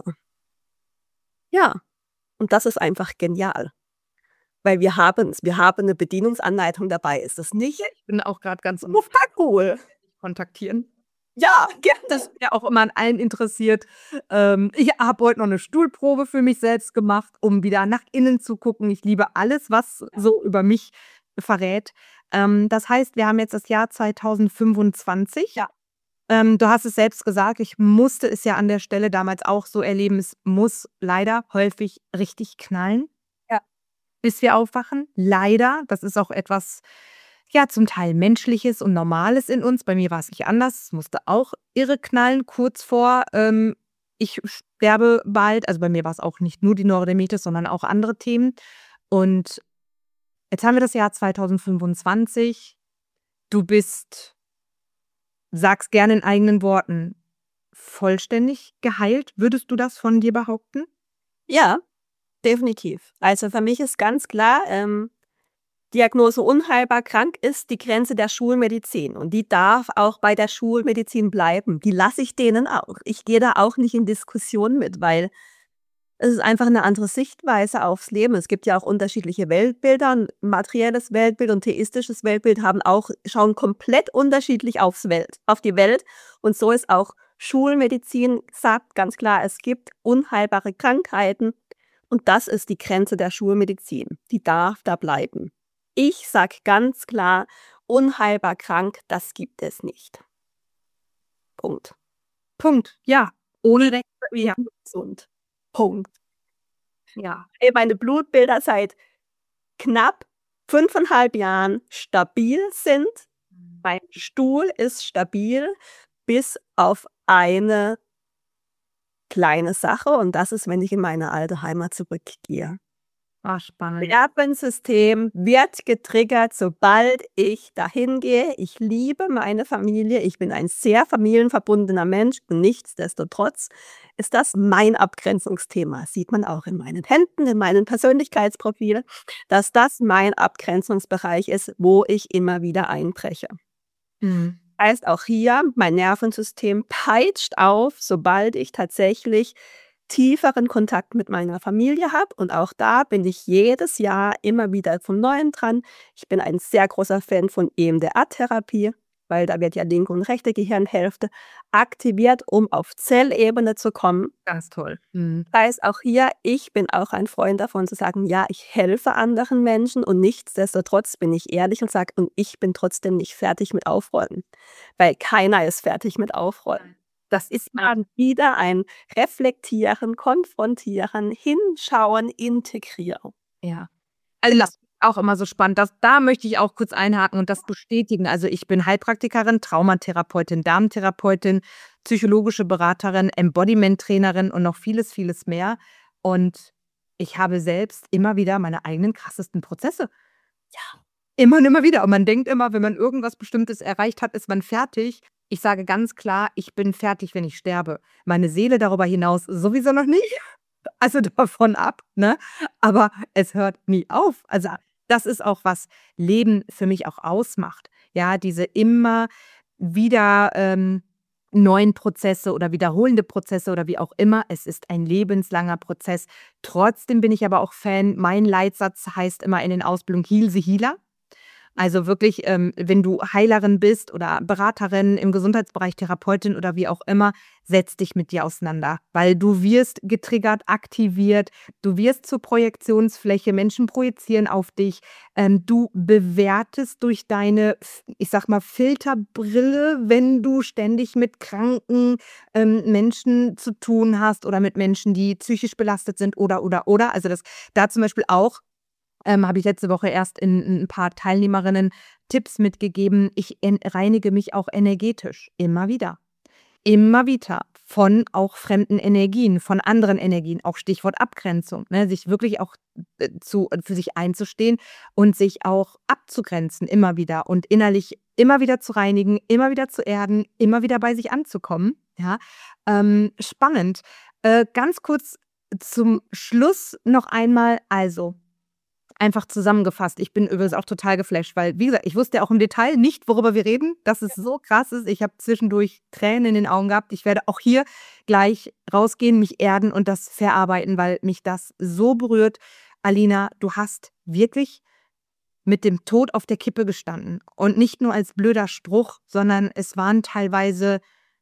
Ja, und das ist einfach genial. Weil wir haben eine Bedienungsanleitung dabei, ist das nicht? Ich bin auch gerade ganz Super cool. kontaktieren. Ja, gerne. Das ist ja auch immer an allen interessiert. Ich habe heute noch eine Stuhlprobe für mich selbst gemacht, um wieder nach innen zu gucken. Ich liebe alles, was so über mich verrät. Das heißt, wir haben jetzt das Jahr 2025. Ja. Du hast es selbst gesagt, ich musste es ja an der Stelle damals auch so erleben, es muss leider häufig richtig knallen, Ja. bis wir aufwachen. Leider, das ist auch etwas, ja, zum Teil Menschliches und Normales in uns. Bei mir war es nicht anders, es musste auch irre knallen, kurz vor, ich sterbe bald. Also bei mir war es auch nicht nur die Neurodermitis, sondern auch andere Themen. Und jetzt haben wir das Jahr 2025. Du bist, sag's gerne in eigenen Worten, vollständig geheilt. Würdest du das von dir behaupten? Ja, definitiv. Also für mich ist ganz klar, Diagnose unheilbar krank ist die Grenze der Schulmedizin. Und die darf auch bei der Schulmedizin bleiben. Die lasse ich denen auch. Ich gehe da auch nicht in Diskussion mit, weil es ist einfach eine andere Sichtweise aufs Leben. Es gibt ja auch unterschiedliche Weltbilder. Ein materielles Weltbild und theistisches Weltbild schauen komplett unterschiedlich auf die Welt. Und so ist auch Schulmedizin, sagt ganz klar, es gibt unheilbare Krankheiten. Und das ist die Grenze der Schulmedizin. Die darf da bleiben. Ich sage ganz klar, unheilbar krank, das gibt es nicht. Punkt. Punkt. Ja. Ohne Ja, gesund. Punkt. Ja. Meine Blutbilder seit knapp 5,5 Jahren stabil sind. Mein Stuhl ist stabil, bis auf eine kleine Sache. Und das ist, wenn ich in meine alte Heimat zurückgehe. Ach, spannend. Nervensystem wird getriggert, sobald ich dahin gehe. Ich liebe meine Familie. Ich bin ein sehr familienverbundener Mensch. Und nichtsdestotrotz ist das mein Abgrenzungsthema. Sieht man auch in meinen Händen, in meinen Persönlichkeitsprofilen, dass das mein Abgrenzungsbereich ist, wo ich immer wieder einbreche. Mhm. Heißt auch hier, mein Nervensystem peitscht auf, sobald ich tatsächlich tieferen Kontakt mit meiner Familie habe. Und auch da bin ich jedes Jahr immer wieder vom Neuen dran. Ich bin ein sehr großer Fan von EMDR-Therapie. weil da wird ja linke und rechte Gehirnhälfte aktiviert, um auf Zellebene zu kommen. Ganz toll. Mhm. Das heißt auch hier, ich bin auch ein Freund davon zu sagen, ja, ich helfe anderen Menschen und nichtsdestotrotz bin ich ehrlich und sage, und ich bin trotzdem nicht fertig mit Aufräumen, weil keiner ist fertig mit Aufräumen. Das ist mal wieder ein Reflektieren, Konfrontieren, Hinschauen, Integrieren. Ja. Also das ist auch immer so spannend. Da möchte ich auch kurz einhaken und das bestätigen. Also ich bin Heilpraktikerin, Traumatherapeutin, Darmtherapeutin, psychologische Beraterin, Embodiment-Trainerin und noch vieles, vieles mehr. Und ich habe selbst immer wieder meine eigenen krassesten Prozesse. Ja. Immer und immer wieder. Und man denkt immer, wenn man irgendwas Bestimmtes erreicht hat, ist man fertig. Ich sage ganz klar, ich bin fertig, wenn ich sterbe. Meine Seele darüber hinaus sowieso noch nicht. Also davon ab, ne? Aber es hört nie auf. Also das ist auch, was Leben für mich auch ausmacht. Ja, diese immer wieder neuen Prozesse oder wiederholende Prozesse oder wie auch immer. Es ist ein lebenslanger Prozess. Trotzdem bin ich aber auch Fan. Mein Leitsatz heißt immer in den Ausbildungen Heal the Healer. Also wirklich, wenn du Heilerin bist oder Beraterin im Gesundheitsbereich, Therapeutin oder wie auch immer, setz dich mit dir auseinander, weil du wirst getriggert, aktiviert, du wirst zur Projektionsfläche, Menschen projizieren auf dich, du bewertest durch deine, ich sag mal, Filterbrille, wenn du ständig mit kranken Menschen zu tun hast oder mit Menschen, die psychisch belastet sind oder. Also das da zum Beispiel auch habe ich letzte Woche erst in ein paar Teilnehmerinnen Tipps mitgegeben. Ich reinige mich auch energetisch immer wieder. Immer wieder von auch fremden Energien, von anderen Energien, auch Stichwort Abgrenzung, ne? Sich wirklich auch für sich einzustehen und sich auch abzugrenzen immer wieder und innerlich immer wieder zu reinigen, immer wieder zu erden, immer wieder bei sich anzukommen. Ja? Spannend. Ganz kurz zum Schluss noch einmal, also einfach zusammengefasst. Ich bin übrigens auch total geflasht, weil, wie gesagt, ich wusste ja auch im Detail nicht, worüber wir reden, dass es so krass ist. Ich habe zwischendurch Tränen in den Augen gehabt. Ich werde auch hier gleich rausgehen, mich erden und das verarbeiten, weil mich das so berührt. Alina, du hast wirklich mit dem Tod auf der Kippe gestanden. Und nicht nur als blöder Spruch, sondern es waren teilweise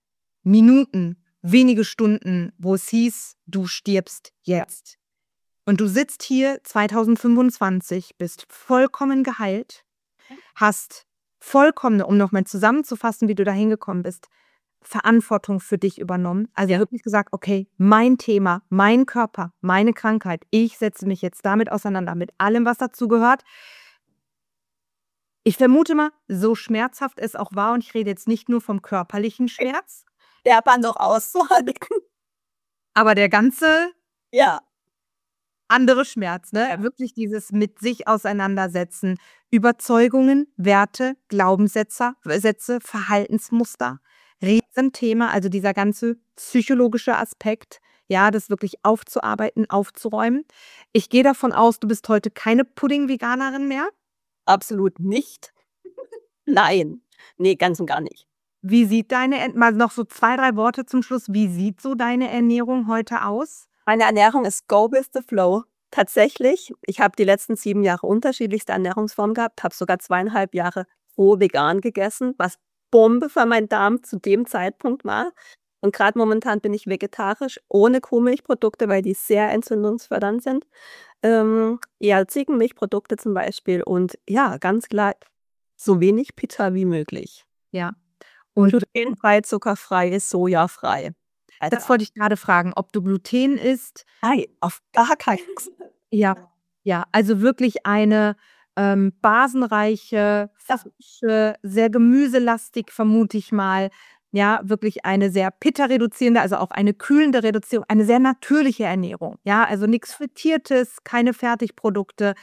Minuten, wenige Stunden, wo es hieß, du stirbst jetzt. Und du sitzt hier 2025, bist vollkommen geheilt, hast vollkommene, um nochmal zusammenzufassen, wie du da hingekommen bist, Verantwortung für dich übernommen. Also wirklich gesagt, okay, mein Thema, mein Körper, meine Krankheit, ich setze mich jetzt damit auseinander, mit allem, was dazu gehört. Ich vermute mal, so schmerzhaft es auch war, und ich rede jetzt nicht nur vom körperlichen Schmerz. Der war noch auszuhalten. Aber der ganze Ja. andere Schmerz, ne? Ja. Wirklich dieses mit sich auseinandersetzen, Überzeugungen, Werte, Glaubenssätze, Verhaltensmuster, Riesenthema, also dieser ganze psychologische Aspekt, ja, das wirklich aufzuarbeiten, aufzuräumen. Ich gehe davon aus, du bist heute keine Pudding-Veganerin mehr. Absolut nicht. Nein. Nee, ganz und gar nicht. Wie sieht mal noch so 2, 3 Worte zum Schluss. Wie sieht so deine Ernährung heute aus? Meine Ernährung ist go with the flow. Tatsächlich, ich habe die letzten 7 Jahre unterschiedlichste Ernährungsformen gehabt, habe sogar 2,5 Jahre roh vegan gegessen, was Bombe für meinen Darm zu dem Zeitpunkt war. Und gerade momentan bin ich vegetarisch, ohne Kuhmilchprodukte, weil die sehr entzündungsfördernd sind. Ja, Ziegenmilchprodukte zum Beispiel und ja, ganz klar, so wenig Pita wie möglich. Ja. Und glutenfrei, zuckerfrei, sojafrei. Das wollte ich gerade fragen, ob du Gluten isst. Nein, auf gar keinen Fall. Ja, also wirklich eine basenreiche, frische, sehr gemüselastig, vermute ich mal. Ja, wirklich eine sehr Pitta-reduzierende, also auch eine kühlende Reduzierung, eine sehr natürliche Ernährung. Ja, also nichts Frittiertes, keine Fertigprodukte.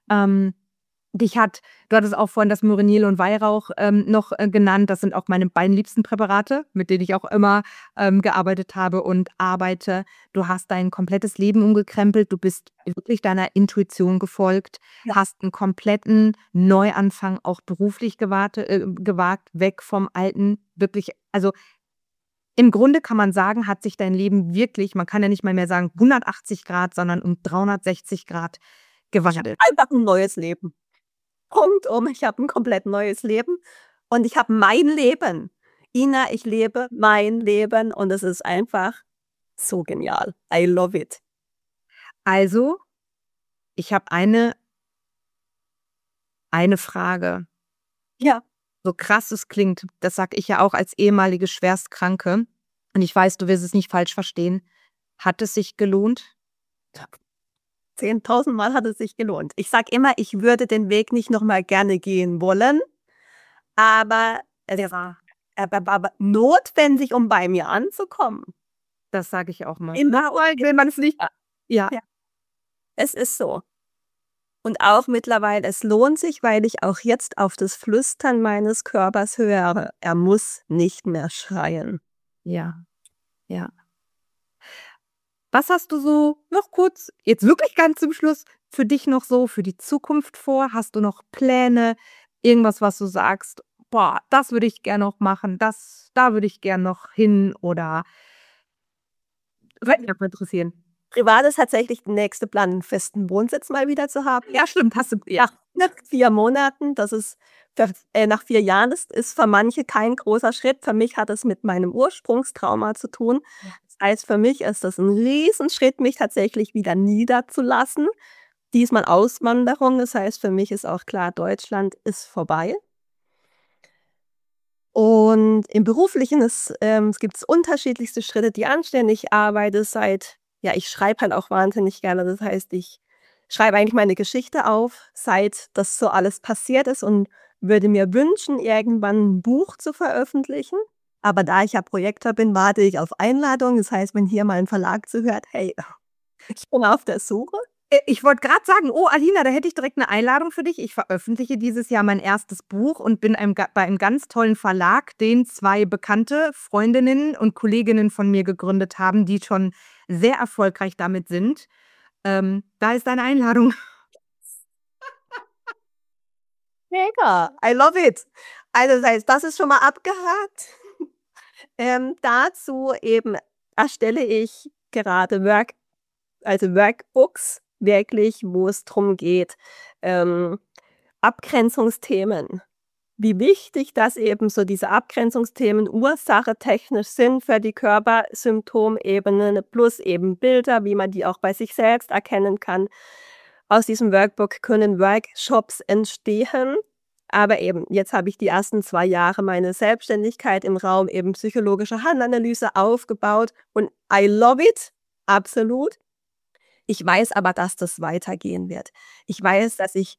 Du hattest auch vorhin das Myrenil und Weihrauch noch genannt. Das sind auch meine beiden liebsten Präparate, mit denen ich auch immer gearbeitet habe und arbeite. Du hast dein komplettes Leben umgekrempelt. Du bist wirklich deiner Intuition gefolgt, hast einen kompletten Neuanfang auch beruflich gewagt, weg vom Alten. Wirklich, also im Grunde kann man sagen, hat sich dein Leben wirklich, man kann ja nicht mal mehr sagen 180 Grad, sondern um 360 Grad gewandelt. Einfach ein neues Leben. Punkt. Ich habe ein komplett neues Leben Und ich habe mein Leben. Ina, ich lebe mein Leben und es ist einfach so genial. I love it. Also, ich habe eine Frage. Ja. So krass es klingt, das sage ich ja auch als ehemalige Schwerstkranke. Und ich weiß, du wirst es nicht falsch verstehen. Hat es sich gelohnt? 10.000 Mal hat es sich gelohnt. Ich sage immer, ich würde den Weg nicht noch mal gerne gehen wollen, aber er war notwendig, um bei mir anzukommen. Das sage ich auch mal. Immer will man es nicht. Ja. Ja. Es ist so. Und auch mittlerweile, es lohnt sich, weil ich auch jetzt auf das Flüstern meines Körpers höre. Er muss nicht mehr schreien. Ja. Ja. Was hast du so noch kurz, jetzt wirklich ganz zum Schluss, für dich noch so für die Zukunft vor? Hast du noch Pläne? Irgendwas, was du sagst, boah, das würde ich gerne noch machen, da würde ich gerne noch hin oder würde mich auch interessieren. Privat ist tatsächlich der nächste Plan, einen festen Wohnsitz mal wieder zu haben. Ja, stimmt, hast du, ja. Nach 4 Monaten, das ist nach 4 Jahren, das ist für manche kein großer Schritt. Für mich hat es mit meinem Ursprungstrauma zu tun. Ja. Das heißt, für mich ist das 'n Riesenschritt, mich tatsächlich wieder niederzulassen. Diesmal Auswanderung, das heißt, für mich ist auch klar, Deutschland ist vorbei. Und im Beruflichen gibt's unterschiedlichste Schritte, die anstehen. Ich arbeite ich schreibe halt auch wahnsinnig gerne. Das heißt, ich schreibe eigentlich meine Geschichte auf, seit das so alles passiert ist und würde mir wünschen, irgendwann 'n Buch zu veröffentlichen. Aber da ich ja Projektor bin, warte ich auf Einladung. Das heißt, wenn hier mal 'n Verlag zuhört: „Hey, ich bin auf der Suche." Ich wollte gerade sagen: „Oh, Alina, da hätte ich direkt 'ne Einladung für dich. Ich veröffentliche dieses Jahr mein erstes Buch und bin bei einem ganz tollen Verlag, den 2 bekannte Freundinnen und Kolleginnen von mir gegründet haben, die schon sehr erfolgreich damit sind. Da ist deine Einladung." Mega, I love it. Also, das heißt, das ist schon mal abgehakt. Dazu eben erstelle ich gerade Workbooks, wirklich, wo es drum geht, Abgrenzungsthemen. Wie wichtig das eben so diese Abgrenzungsthemen ursachetechnisch sind für die Körpersymptomebene, plus eben Bilder, wie man die auch bei sich selbst erkennen kann. Aus diesem Workbook können Workshops entstehen. Aber eben, jetzt habe ich die ersten 2 Jahre meine Selbstständigkeit im Raum eben psychologische Handanalyse aufgebaut und I love it, absolut. Ich weiß aber, dass das weitergehen wird. Ich weiß, dass ich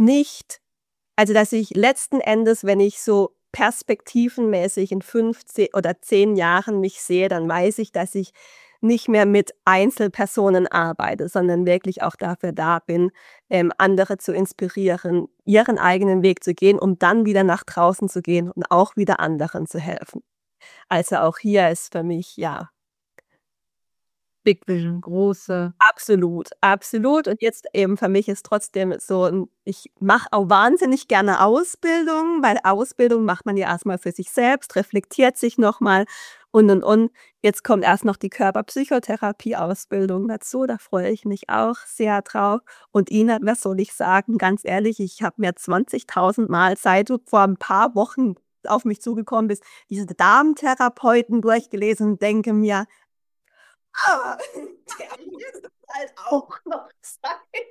letzten Endes, wenn ich so perspektivenmäßig in 15 oder 10 Jahren mich sehe, dann weiß ich, dass ich nicht mehr mit Einzelpersonen arbeite, sondern wirklich auch dafür da bin, andere zu inspirieren, ihren eigenen Weg zu gehen, um dann wieder nach draußen zu gehen und auch wieder anderen zu helfen. Also auch hier ist für mich, ja, Big Vision, große. absolut, absolut. Und jetzt eben für mich ist trotzdem so, ich mache auch wahnsinnig gerne Ausbildung, weil Ausbildung macht man ja erstmal für sich selbst, reflektiert sich noch mal und. Jetzt kommt erst noch die Körperpsychotherapie-Ausbildung dazu, da freue ich mich auch sehr drauf. Und Ina, was soll ich sagen? Ganz ehrlich, ich habe mir 20.000 Mal, seit du vor ein paar Wochen auf mich zugekommen bist, diese Darmtherapeuten durchgelesen und denke mir: „Ah, der muss es halt auch noch sein."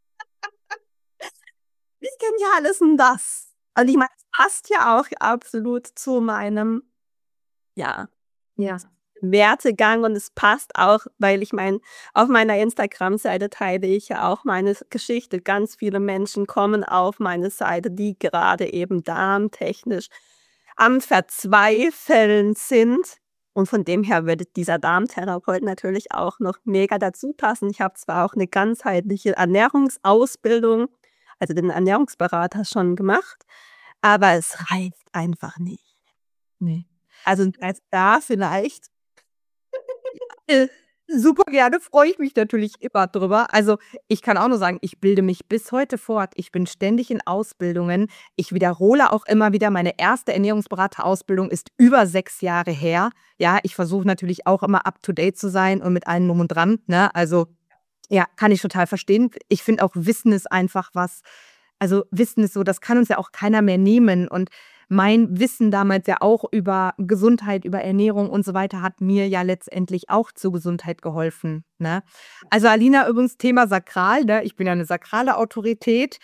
Wie genial ist 'n das? Und ich meine, es passt ja auch absolut zu meinem, ja, Ja. Werdegang und es passt auch, weil ich meine, auf meiner Instagram-Seite teile ich ja auch meine Geschichte. Ganz viele Menschen kommen auf meine Seite, die gerade eben darmtechnisch am Verzweifeln sind. Und von dem her würde dieser Darmtherapeut natürlich auch noch mega dazu passen. Ich habe zwar auch eine ganzheitliche Ernährungsausbildung, also den Ernährungsberater schon gemacht, aber es reicht einfach nicht. Ne. Also, da vielleicht. Äh, Super gerne, freue ich mich natürlich immer drüber. Also, ich kann auch nur sagen, ich bilde mich bis heute fort. Ich bin ständig in Ausbildungen. Ich wiederhole auch immer wieder, meine erste Ernährungsberaterausbildung ist über 6 Jahre her. Ja, ich versuche natürlich auch immer up to date zu sein und mit allem drum und dran, ne? Also, ja, kann ich total verstehen. Ich finde auch, Wissen ist einfach was, also, Wissen ist so, das kann uns ja auch keiner mehr nehmen und mein Wissen damals ja auch über Gesundheit, über Ernährung und so weiter hat mir ja letztendlich auch zur Gesundheit geholfen, ne? Also, Alina, übrigens Thema Sakral, ne? Ich bin ja eine sakrale Autorität.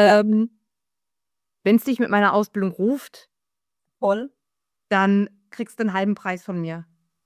Wenn es dich mit meiner Ausbildung ruft, Voll. dann kriegst du 'n halben Preis von mir.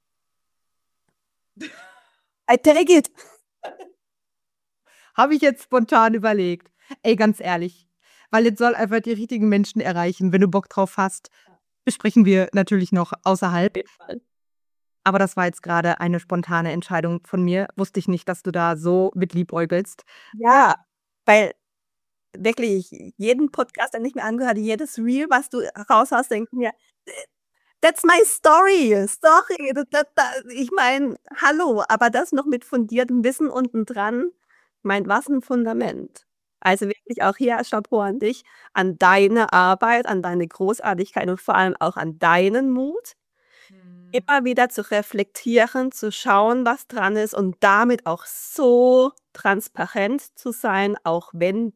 I take it. Habe ich jetzt spontan überlegt. Ey, ganz ehrlich, weil es soll einfach die richtigen Menschen erreichen. Wenn du Bock drauf hast, besprechen wir natürlich noch außerhalb. Aber das war jetzt gerade eine spontane Entscheidung von mir. Wusste ich nicht, dass du da so mit liebäugelst. Ja, weil wirklich jeden Podcast, den ich mir angehört habe, jedes Reel, was du raushaust, denke ich mir: „That's my story. Sorry, ich meine, hallo, aber das noch mit fundiertem Wissen unten dran. Ich meine, was 'n Fundament." Also wirklich auch hier Chapeau an dich, an deine Arbeit, an deine Großartigkeit und vor allem auch an deinen Mut, immer wieder zu reflektieren, zu schauen, was dran ist und damit auch so transparent zu sein, auch wenn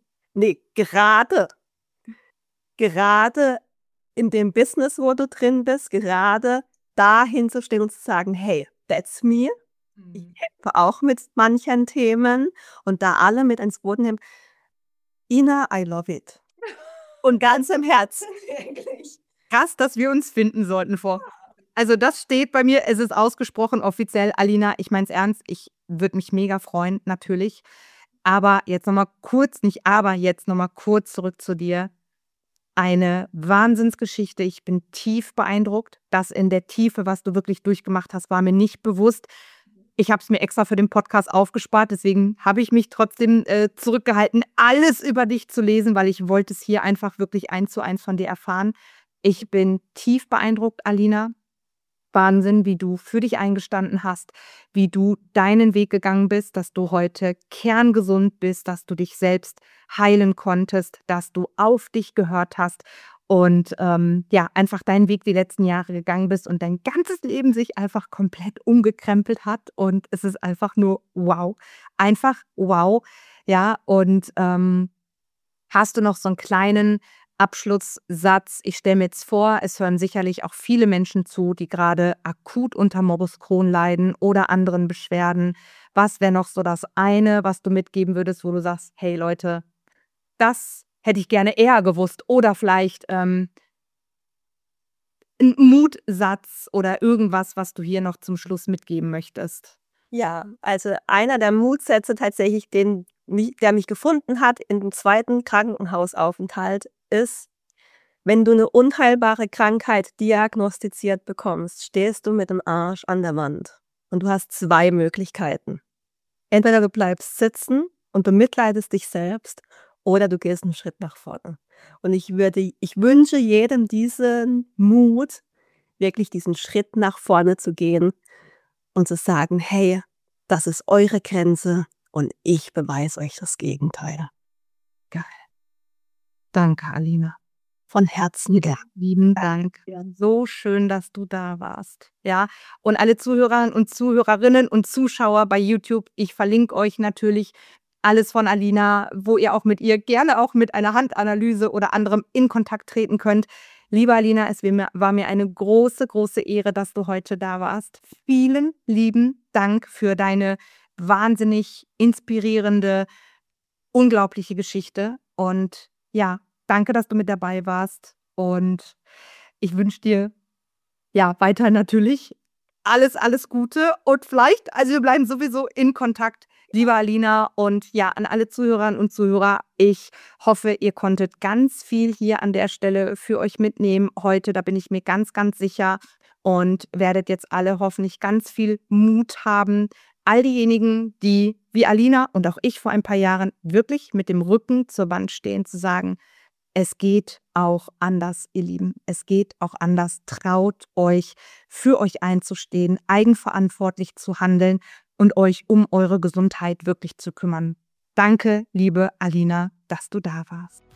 gerade in dem Business, wo du drin bist, gerade da hinzustehen und zu sagen: „Hey, that's me. Ich kämpfe auch mit manchen Themen" und da alle mit ins Boot nehmen. Ina, I love it. Und ganz im Herzen, wirklich. Krass, dass wir uns finden sollten vor. Also, das steht bei mir, es ist ausgesprochen offiziell. Alina, ich meine es ernst, ich würde mich mega freuen, natürlich. Aber jetzt noch mal kurz jetzt noch mal kurz zurück zu dir. Eine Wahnsinnsgeschichte. Ich bin tief beeindruckt. Das in der Tiefe, was du wirklich durchgemacht hast, war mir nicht bewusst. Ich habe es mir extra für den Podcast aufgespart, deswegen habe ich mich trotzdem, zurückgehalten, alles über dich zu lesen, weil ich wollte es hier einfach wirklich 1:1 von dir erfahren. Ich bin tief beeindruckt, Alina. Wahnsinn, wie du für dich eingestanden hast, wie du deinen Weg gegangen bist, dass du heute kerngesund bist, dass du dich selbst heilen konntest, dass du auf dich gehört hast und, ja, einfach deinen Weg die letzten Jahre gegangen bist und dein ganzes Leben sich einfach komplett umgekrempelt hat und es ist einfach nur wow. Einfach wow, ja, und, hast du noch so einen kleinen Abschlusssatz? Ich stelle mir jetzt vor, es hören sicherlich auch viele Menschen zu, die gerade akut unter Morbus Crohn leiden oder anderen Beschwerden. Was wäre noch so das eine, was du mitgeben würdest, wo du sagst: „Hey Leute, das hätte ich gerne eher gewusst“, oder vielleicht, 'n Mutsatz oder irgendwas, was du hier noch zum Schluss mitgeben möchtest? Ja, also einer der Mutsätze tatsächlich, der mich gefunden hat in dem 2. Krankenhausaufenthalt, ist: Wenn du 'ne unheilbare Krankheit diagnostiziert bekommst, stehst du mit dem Arsch an der Wand. Und du hast 2 Möglichkeiten. Entweder du bleibst sitzen und bemitleidest dich selbst oder du gehst 'n Schritt nach vorne. Und ich wünsche jedem diesen Mut, wirklich diesen Schritt nach vorne zu gehen und zu sagen: „Hey, das ist eure Grenze und ich beweise euch das Gegenteil." Geil. Danke, Alina. Von Herzen gern. Lieben Dank. Ja. So schön, dass du da warst. Ja, und alle Zuhörer und Zuhörerinnen und Zuschauer bei YouTube, ich verlinke euch natürlich alles von Alina, wo ihr auch mit ihr gerne auch mit einer Handanalyse oder anderem in Kontakt treten könnt. Liebe Alina, war mir eine große, große Ehre, dass du heute da warst. Vielen lieben Dank für deine wahnsinnig inspirierende, unglaubliche Geschichte und ja, danke, dass du mit dabei warst und ich wünsche dir, ja, weiterhin natürlich alles, alles Gute und vielleicht wir bleiben sowieso in Kontakt, liebe Alina. Und ja, an alle Zuhörerinnen und Zuhörer, ich hoffe, ihr konntet ganz viel hier an der Stelle für euch mitnehmen heute, da bin ich mir ganz, ganz sicher und werdet jetzt alle hoffentlich ganz viel Mut haben. All diejenigen, die wie Alina und auch ich vor ein paar Jahren wirklich mit dem Rücken zur Wand stehen, zu sagen: „Es geht auch anders, ihr Lieben. Es geht auch anders. Traut euch, für euch einzustehen, eigenverantwortlich zu handeln und euch um eure Gesundheit wirklich zu kümmern.“ Danke, liebe Alina, dass du da warst.